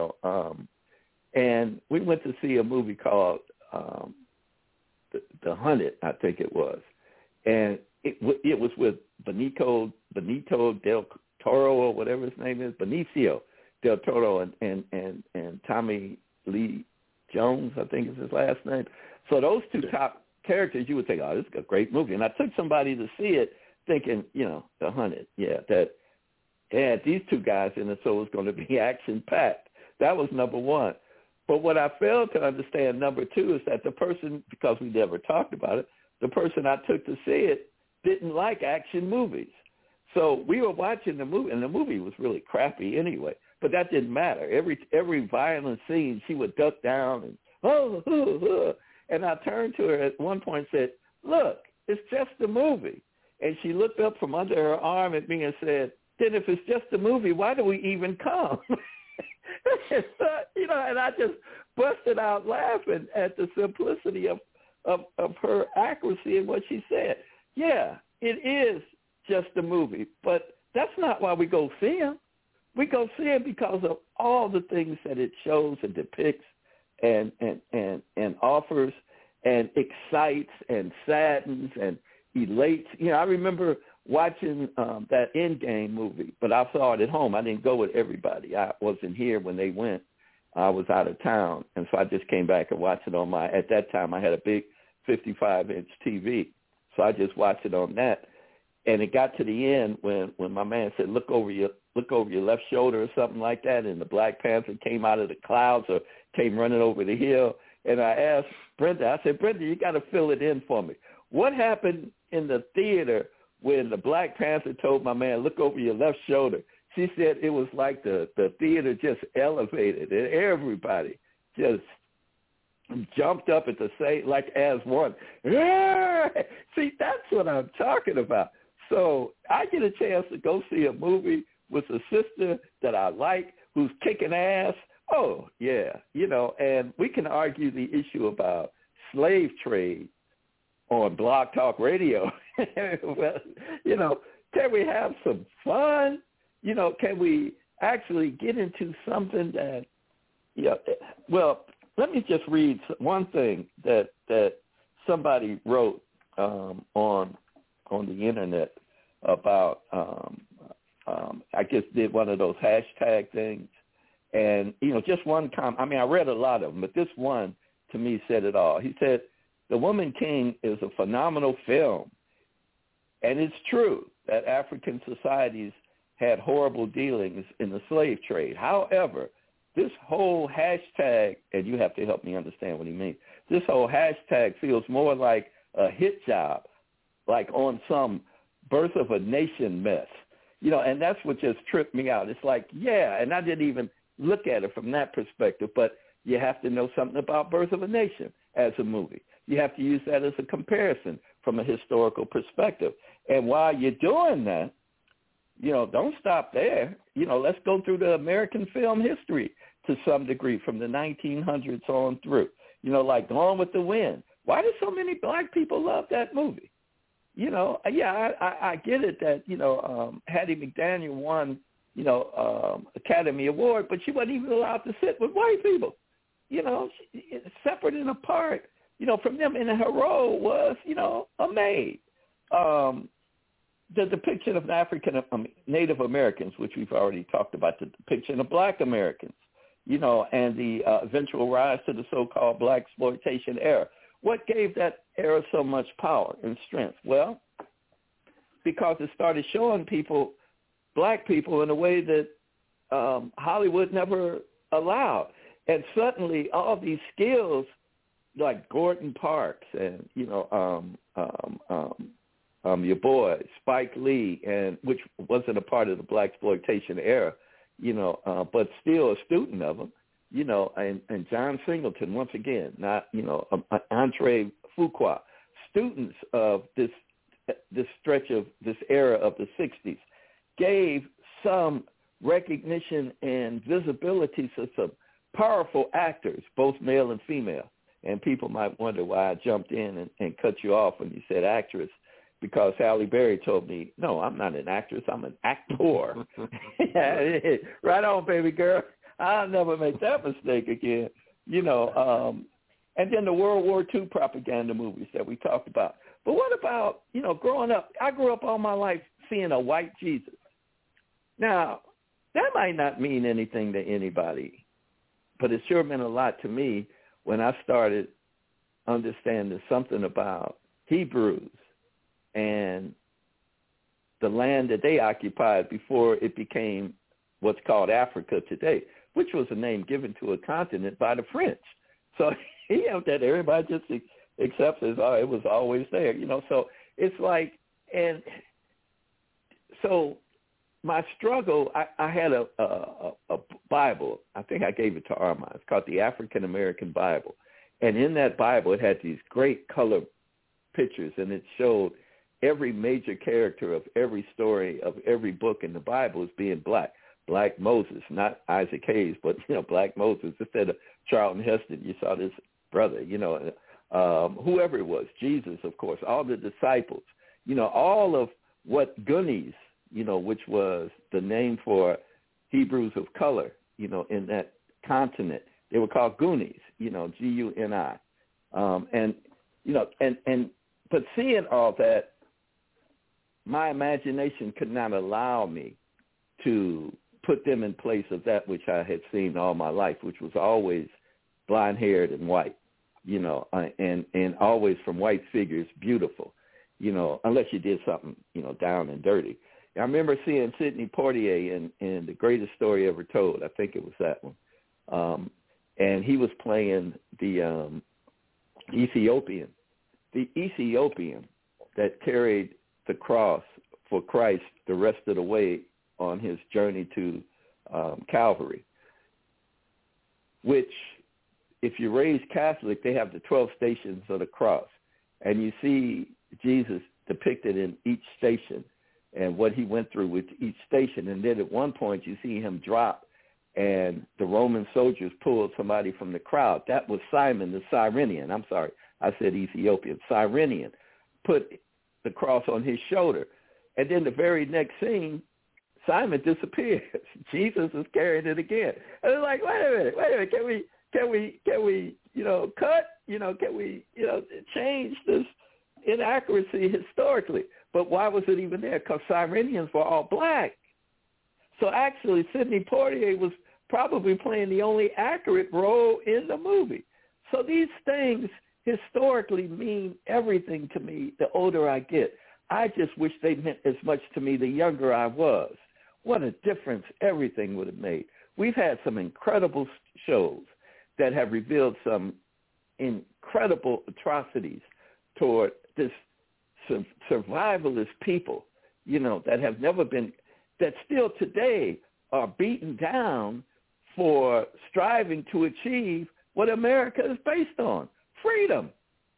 and we went to see a movie called The Hunted, I think it was. And it was with Benicio del Toro or whatever his name is, Benicio del Toro and Tommy Lee Jones, I think is his last name. So those two top characters, you would think, oh, this is a great movie. And I took somebody to see it thinking, The Hunted, that had these two guys in it, so it was going to be action-packed. That was number one. But what I failed to understand, number two, is that the person, because we never talked about it, the person I took to see it didn't like action movies. So we were watching the movie, and the movie was really crappy anyway. But that didn't matter. Every violent scene, she would duck down and, And I turned to her at one point and said, look, it's just a movie. And she looked up from under her arm at me and said, then if it's just a movie, why do we even come? And I just busted out laughing at the simplicity of her accuracy in what she said. Yeah, it is just a movie, but that's not why we go see him. We go see him because of all the things that it shows and depicts and offers and excites and saddens and elates. I remember watching that Endgame movie, but I saw it at home. I didn't go with everybody. I wasn't here when they went. I was out of town, and so I just came back and watched it on at that time I had a big 55-inch TV, so I just watched it on that. And it got to the end when my man said, look over your left shoulder or something like that, and the Black Panther came out of the clouds or came running over the hill. And I asked Brenda, I said, Brenda, you got to fill it in for me. what happened in the theater when the Black Panther told my man, look over your left shoulder? She said it was like the theater just elevated and everybody just jumped up at the same, like as one. See, that's what I'm talking about. So I get a chance to go see a movie with a sister that I like who's kicking ass. Oh, yeah, and we can argue the issue about slave trade on Blog Talk Radio. Well, can we have some fun? Can we actually get into something that, well, let me just read one thing that somebody wrote on the internet about, I guess did one of those hashtag things. And, just one comment. I mean, I read a lot of them, but this one to me said it all. He said, The Woman King is a phenomenal film. And it's true that African societies had horrible dealings in the slave trade. However, this whole hashtag, and you have to help me understand what he means, this whole hashtag feels more like a hit job, like on some Birth of a Nation mess. And that's what just tripped me out. It's like, yeah, and I didn't even look at it from that perspective, but you have to know something about Birth of a Nation as a movie. You have to use that as a comparison from a historical perspective. And while you're doing that, don't stop there. Let's go through the American film history to some degree from the 1900s on through. Like Gone with the Wind. Why do so many Black people love that movie? I get it that, Hattie McDaniel won, Academy Award, but she wasn't even allowed to sit with white people, separate and apart, from them. And her role was, a maid. The depiction of Native Americans, which we've already talked about, the depiction of Black Americans, and the eventual rise to the so-called Blaxploitation era. What gave that era so much power and strength? Well, because it started showing people, Black people, in a way that Hollywood never allowed. And suddenly all these skills like Gordon Parks and, your boy, Spike Lee, and which wasn't a part of the Blaxploitation era, but still a student of them, and John Singleton, once again, not, Andre Fuqua, students of this stretch of this era of the 60s, gave some recognition and visibility to some powerful actors, both male and female. And people might wonder why I jumped in and cut you off when you said actress, because Halle Berry told me, no, I'm not an actress, I'm an actor. Right on, baby girl. I'll never make that mistake again. And then the World War II propaganda movies that we talked about. But what about, growing up? I grew up all my life seeing a white Jesus. Now, that might not mean anything to anybody, but it sure meant a lot to me when I started understanding something about Hebrews and the land that they occupied before it became what's called Africa today, which was a name given to a continent by the French. So, that everybody just accepts as, it was always there, So it's like, and so my struggle, I had a Bible. I think I gave it to Armand. It's called the African American Bible. And in that Bible, it had these great color pictures, and it showed every major character of every story of every book in the Bible as being Black. Black Moses, not Isaac Hayes, but, Black Moses. Instead of Charlton Heston, you saw this brother, whoever it was, Jesus, of course, all the disciples, all of what Goonies, which was the name for Hebrews of color, in that continent. They were called Goonies, Guni. But seeing all that, my imagination could not allow me to put them in place of that which I had seen all my life, which was always blonde-haired and white, and always from white figures, beautiful, unless you did something, down and dirty. I remember seeing Sidney Poitier in The Greatest Story Ever Told. I think it was that one. And he was playing the Ethiopian the Ethiopian that carried the cross for Christ the rest of the way on his journey to Calvary, which, if you're raised Catholic, they have the 12 stations of the cross. And you see Jesus depicted in each station and what he went through with each station. And then at one point you see him drop and the Roman soldiers pulled somebody from the crowd. That was Simon the Cyrenian. I'm sorry, I said Ethiopian. Cyrenian put the cross on his shoulder. And then the very next scene, Simon disappears. Jesus is carrying it again. And it's like, wait a minute, can we, cut? Can we, change this inaccuracy historically? But why was it even there? Because Cyrenians were all black. So actually, Sidney Poitier was probably playing the only accurate role in the movie. So these things historically mean everything to me the older I get. I just wish they meant as much to me the younger I was. What a difference everything would have made. We've had some incredible shows that have revealed some incredible atrocities toward this survivalist people, that have never been, that still today are beaten down for striving to achieve what America is based on, freedom.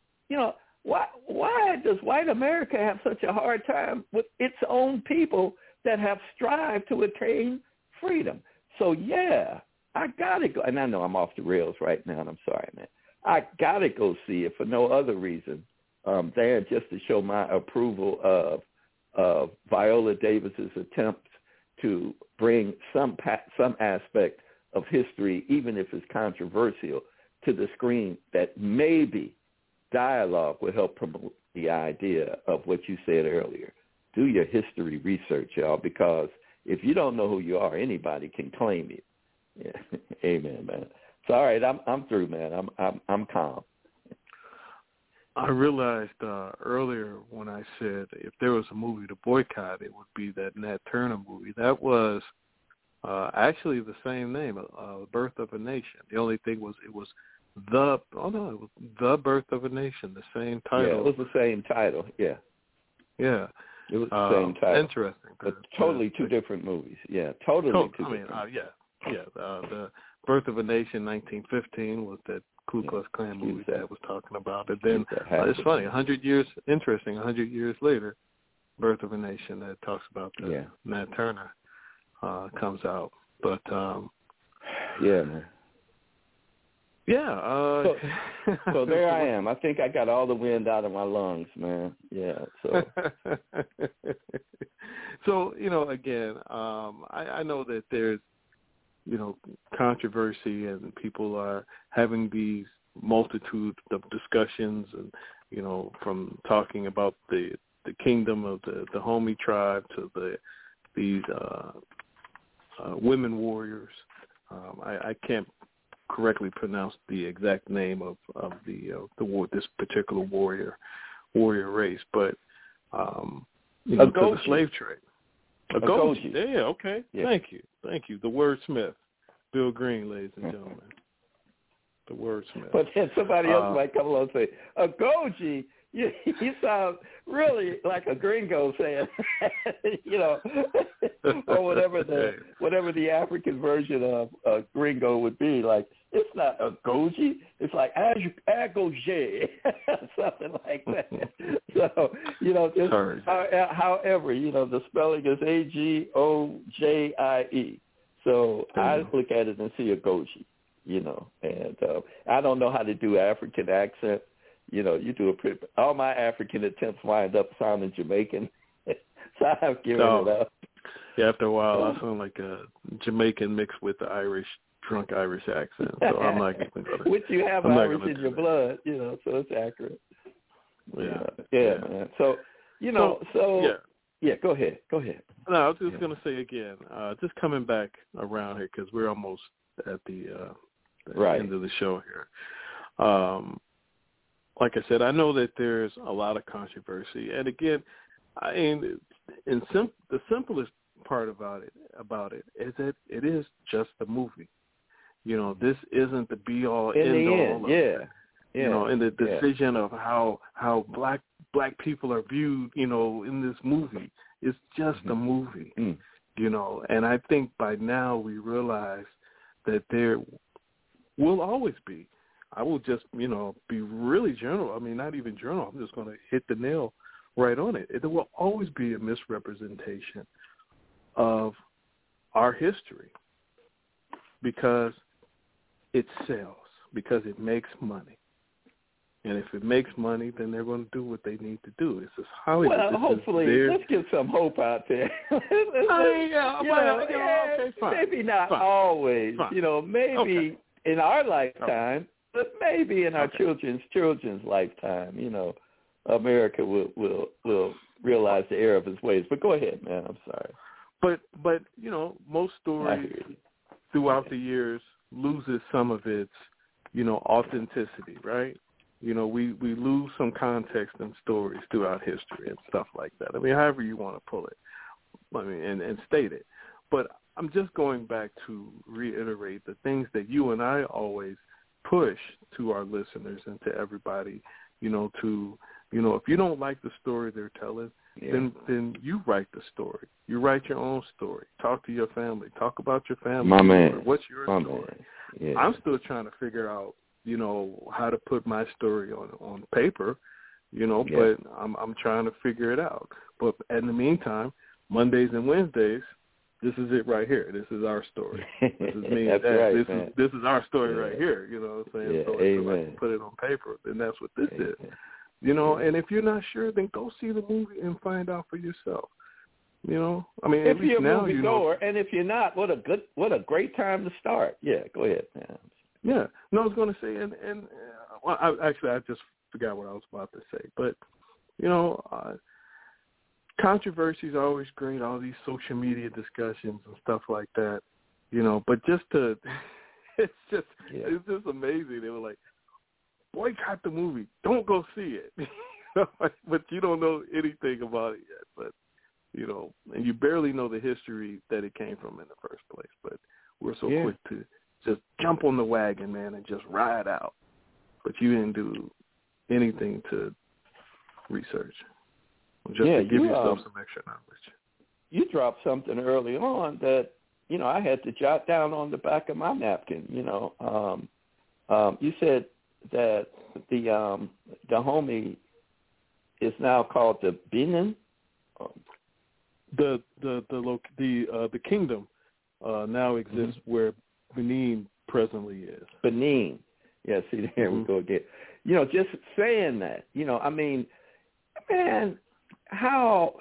Why does white America have such a hard time with its own people that have strived to attain freedom? So, yeah, I got to go. And I know I'm off the rails right now, and I'm sorry, man. I got to go see it for no other reason than just to show my approval of Viola Davis's attempts to bring some aspect of history, even if it's controversial, to the screen, that maybe dialogue will help promote the idea of what you said earlier. Do your history research, y'all, because if you don't know who you are, anybody can claim you. Yeah. Amen, man. It's all right. I'm through, man. I'm calm. I realized earlier when I said if there was a movie to boycott, it would be that Nat Turner movie. That was actually the same name, Birth of a Nation. The only thing was it was The Birth of a Nation, the same title. Yeah, it was the same title, yeah. Yeah. It was the same title. Interesting. But totally two different movies. Yeah, totally two different. The Birth of a Nation, 1915, was that Ku Klux Klan movie that I was talking about. And then it's funny, 100 years later, Birth of a Nation that talks about Nat Turner comes out. But yeah, man. Yeah. So there I am. I think I got all the wind out of my lungs, man. Yeah. So. So again, I know that there's controversy and people are having these multitude of discussions and from talking about the kingdom of the Homie tribe to these women warriors. I can't correctly pronounce the exact name of this particular warrior race, but to the slave trade. Agoge. Yeah, okay. Yeah. Thank you. The wordsmith, Bill Green, ladies and gentlemen. The wordsmith. But then somebody else might come along and say, Agoge, you sound really like a gringo saying, or whatever the African version of gringo would be. Like, it's not Agoge, it's like Agoge, something like that. So, however, the spelling is Agojie. So I look at it and see Agoge, and I don't know how to do African accent. You do all my African attempts wind up sounding Jamaican, so I've given it up. Yeah, after a while, I sound like a Jamaican mixed with the drunk Irish accent. So I'm not even going to. Which you have Irish in your blood, so it's accurate. Yeah, man. So, go ahead. No, I was just going to say again, just coming back around here because we're almost at the end of the show here. Like I said, I know that there's a lot of controversy, and again, the simplest part about it is that it is just a movie. This isn't the be all end all. you know, in the decision of how black people are viewed, you know, in this movie. It's just a movie, you know, and I think by now we realize that there will always be, I will just, you know, be really general. I mean, not even general. I'm just going to hit the nail right on it. There will always be a misrepresentation of our history because it sells, because it makes money. And if it makes money, then they're going to do what they need to do. It's just Hollywood. Well, hopefully, let's get some hope out there. Maybe not always. Fine. You know, maybe in our lifetime, but maybe in our children's lifetime, you know, America will realize the error of its ways. But go ahead, man. I'm sorry. But you know, most stories throughout the years loses some of its, you know, authenticity, right? You know, we lose some context in stories throughout history and stuff like that. I mean, however you want to pull it, I mean, and state it. But I'm just going back to reiterate the things that you and I always push to our listeners and to everybody, you know, if you don't like the story they're telling, then you write the story. You write your own story. Talk to your family. Talk about your family. My man. What's your story? Yeah. I'm still trying to figure out, you know, how to put my story on paper, you know, but I'm trying to figure it out. But in the meantime, Mondays and Wednesdays, this is it right here. This is our story. This is me. That's right, this is our story right here, you know what I'm saying? So if I can put it on paper, then that's what this is. You know, and if you're not sure, then go see the movie and find out for yourself. You know, I mean, if at least now you know. And if you're not, what a great time to start. Yeah, go ahead, man. Yeah, no, I was going to say, and well, I just forgot what I was about to say, but you know, controversies are always great. All these social media discussions and stuff like that, you know. But it's just amazing. They were like, boycott the movie, don't go see it, but you don't know anything about it yet. But you know, and you barely know the history that it came from in the first place. But we're so quick to just jump on the wagon, man, and just ride out. But you didn't do anything to research. Just to give yourself some extra knowledge. You dropped something early on that, you know, I had to jot down on the back of my napkin, you know. You said that the Dahomey is now called the Benin? The kingdom now exists where Benin presently is. Benin. Yeah, see, there we go again. You know, just saying that, you know, I mean, man, how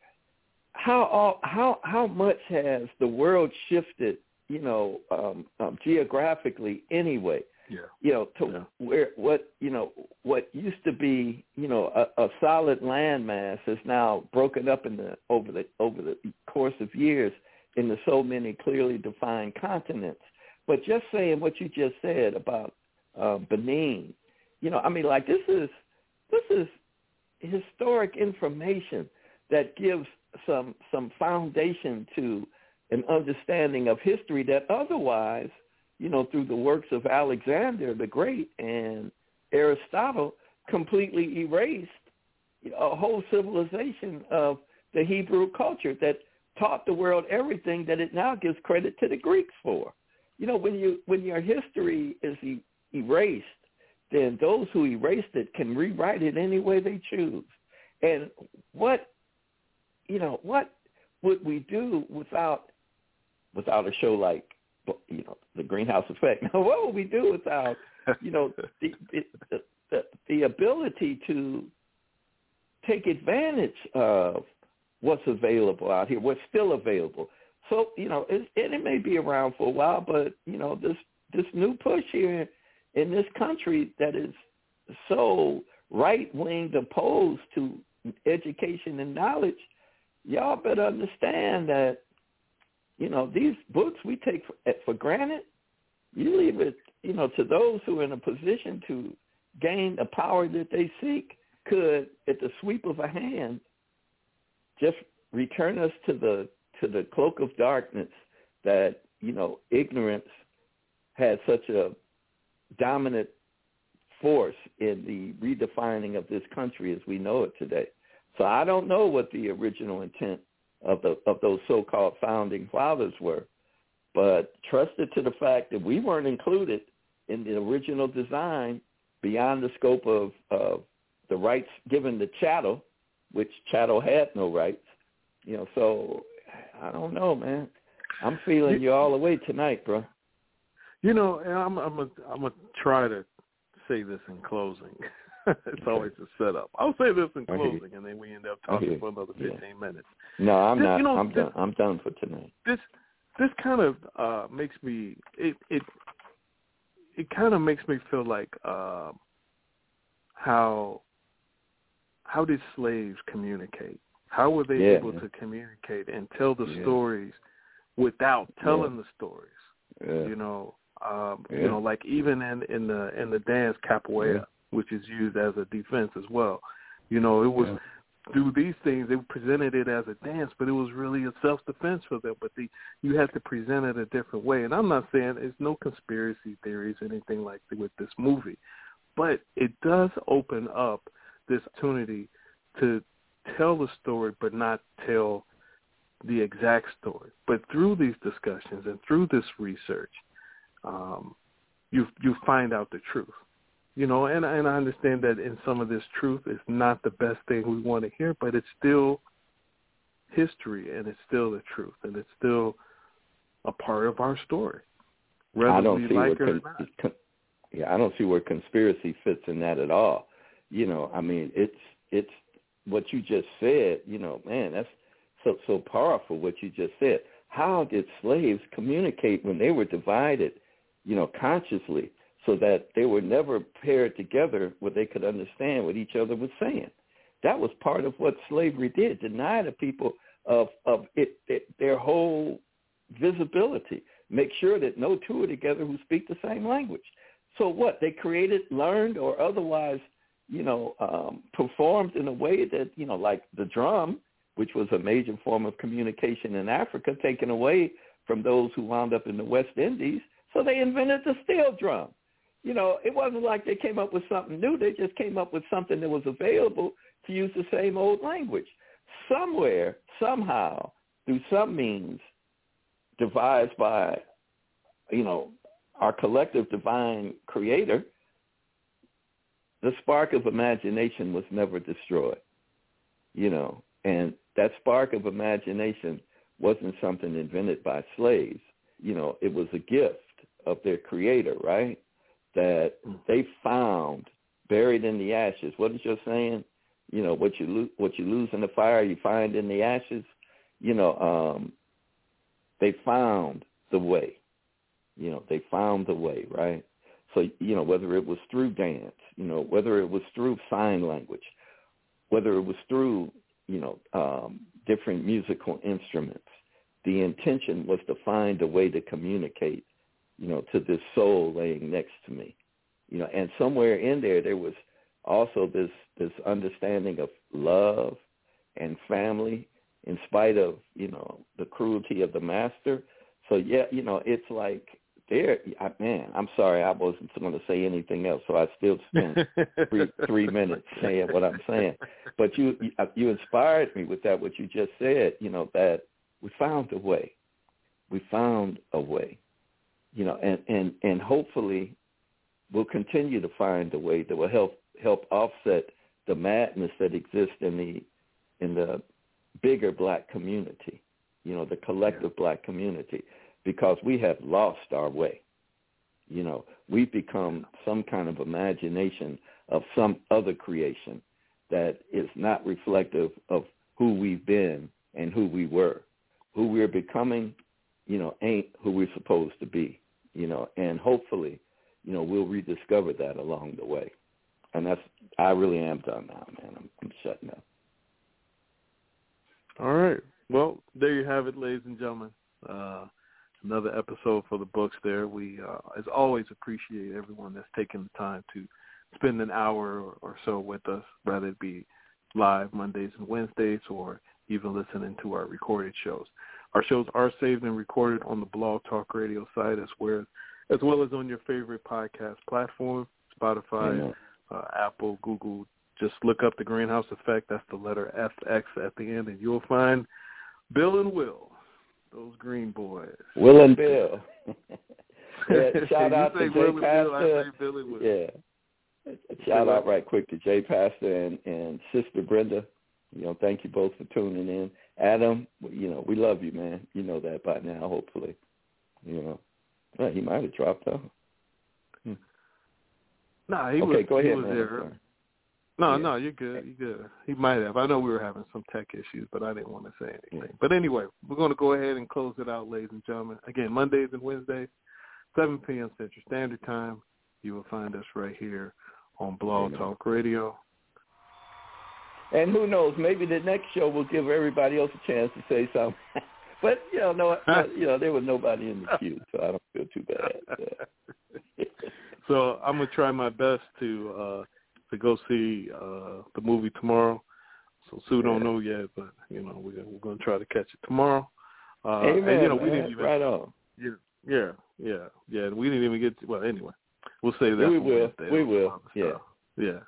much has the world shifted, you know, geographically anyway? Yeah. You know, to where what used to be, you know, a solid landmass is now broken up over the course of years into so many clearly defined continents. But just saying what you just said about Benin, you know, I mean, like this is historic information that gives some foundation to an understanding of history that otherwise, you know, through the works of Alexander the Great and Aristotle, completely erased a whole civilization of the Hebrew culture that taught the world everything that it now gives credit to the Greeks for. You know, when your history is erased, then those who erased it can rewrite it any way they choose. And what would we do without a show like, you know, The Greenhouse Effect? Now, what would we do without, you know, the ability to take advantage of what's available out here, what's still available? So, you know, it may be around for a while, but, you know, this new push here in this country that is so right-wing opposed to education and knowledge, y'all better understand that, you know, these books we take for granted, you leave it, you know, to those who are in a position to gain the power that they seek, could, at the sweep of a hand, just return us to the cloak of darkness that, you know, ignorance had such a dominant force in the redefining of this country as we know it today. So I don't know what the original intent of those so-called founding fathers were, but trusted to the fact that we weren't included in the original design beyond the scope of the rights given to chattel, which chattel had no rights. So I don't know, man. I'm feeling you all the way tonight, bro. And I'm gonna try to say this in closing. It's always a setup. I'll say this in closing, and then we end up talking for another 15 minutes. No, I'm not. I'm done. I'm done for tonight. This kind of makes me it kind of makes me feel like how did slaves communicate? How were they able to communicate and tell the stories without telling the stories? Like even in the dance capoeira, which is used as a defense as well. It was through these things they presented it as a dance, but it was really a self-defense for them. But you had to present it a different way. And I'm not saying there's no conspiracy theories or anything like that with this movie, but it does open up this opportunity to tell the story, but not tell the exact story. But through these discussions and through this research, you find out the truth. And I understand that in some of this truth is not the best thing we want to hear, but it's still history and it's still the truth and it's still a part of our story. I don't see where conspiracy fits in that at all. It's what you just said, man, that's so powerful what you just said. How did slaves communicate when they were divided, consciously, so that they were never paired together where they could understand what each other was saying? That was part of what slavery did, deny the people of their whole visibility, make sure that no two are together who speak the same language. So what? They created, learned, or otherwise, performed in a way that, like the drum, which was a major form of communication in Africa, taken away from those who wound up in the West Indies. So they invented the steel drum. It wasn't like they came up with something new. They just came up with something that was available to use the same old language. Somewhere, somehow, through some means devised by, our collective divine creator, the spark of imagination was never destroyed, and that spark of imagination wasn't something invented by slaves. It was a gift of their creator, right? That they found buried in the ashes. What is your saying? What you lose in the fire, you find in the ashes. They found the way. They found the way, right? So, whether it was through dance, whether it was through sign language, whether it was through, different musical instruments, the intention was to find a way to communicate, to this soul laying next to me, and somewhere in there was also this understanding of love and family in spite of, the cruelty of the master. So, it's like I'm sorry, I wasn't going to say anything else, so I still spent three minutes saying what I'm saying. But you inspired me with that, what you just said, that we found a way. We found a way, and hopefully we'll continue to find a way that will help offset the madness that exists in the bigger black community, the collective black community. Because we have lost our way. We've become some kind of imagination of some other creation that is not reflective of who we've been and who we were. Who we're becoming, ain't who we're supposed to be, and hopefully, we'll rediscover that along the way. And I really am done now, man. I'm shutting up. All right. Well, there you have it, ladies and gentlemen. Another episode for the books there. We, as always, appreciate everyone that's taken the time to spend an hour or so with us, whether it be live Mondays and Wednesdays or even listening to our recorded shows. Our shows are saved and recorded on the Blog Talk Radio site as well as on your favorite podcast platform. Spotify, Apple, Google. Just look up the Greenhouse Effect. That's the letter FX at the end, and you'll find Bill and Will, those green boys. Will and Bill. Yeah, shout out to Jay Will Pastor. Bill and Will. Yeah. Shout out right quick to Jay Pastor and Sister Brenda. Thank you both for tuning in. Adam, we love you, man. You know that by now, hopefully. Well, he might have dropped out. No, he was. Okay, go ahead, he was man. There. No, you're good. You're good. He might have. I know we were having some tech issues, but I didn't want to say anything. Yeah. But anyway, we're going to go ahead and close it out, ladies and gentlemen. Again, Mondays and Wednesdays, 7 p.m. Central Standard Time. You will find us right here on Blog Talk Radio. And who knows, maybe the next show will give everybody else a chance to say something. But, there was nobody in the queue, so I don't feel too bad. So I'm going to try my best to go see the movie tomorrow. So Sue don't know yet, but, we're going to try to catch it tomorrow. Amen, and, we didn't even, right on. Yeah. We didn't even get to, well, anyway, we'll say that. We will. Yeah.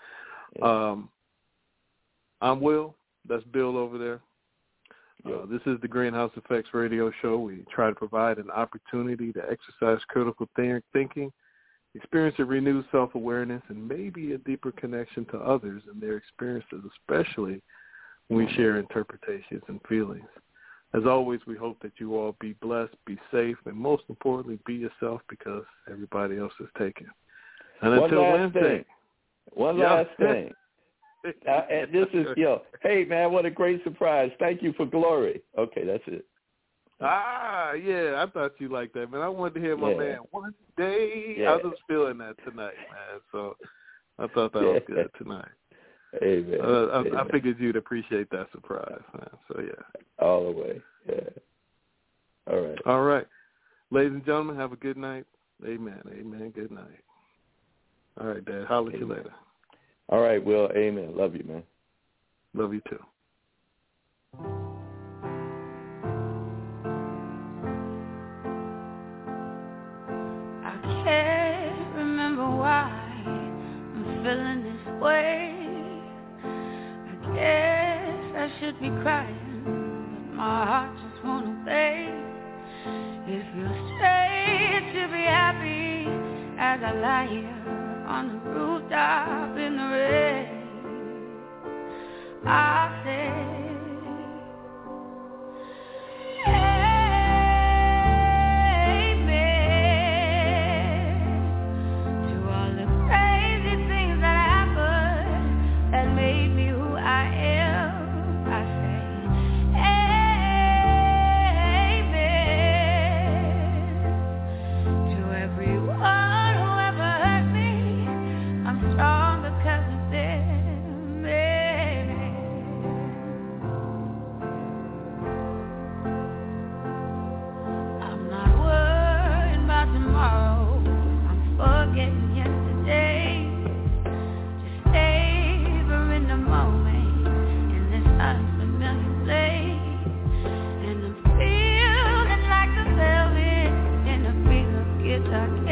I'm Will. That's Bill over there. This is the Greenhouse Effects Radio Show. We try to provide an opportunity to exercise critical thinking, experience a renewed self-awareness, and maybe a deeper connection to others and their experiences, especially when we share interpretations and feelings. As always, we hope that you all be blessed, be safe, and most importantly, be yourself because everybody else is taken. And until Wednesday. One last thing. And this is, hey, man, what a great surprise. Thank you for Glory. Okay, that's it. Yeah, I thought you liked that, man. I wanted to hear my man one day. Yeah. I was feeling that tonight, man. So I thought that was good tonight. Hey, man. I figured you'd appreciate that surprise, man. So, yeah. All the way. Yeah. All right. Ladies and gentlemen, have a good night. Amen. Good night. All right, Dad. Holler at you later. All right, Will. Amen. Love you, man. Love you, too. I can't remember why I'm feeling this way. I guess I should be crying, but my heart just won't obey. It feels strange to be happy as I lie here on the rooftop in the rain. I say, I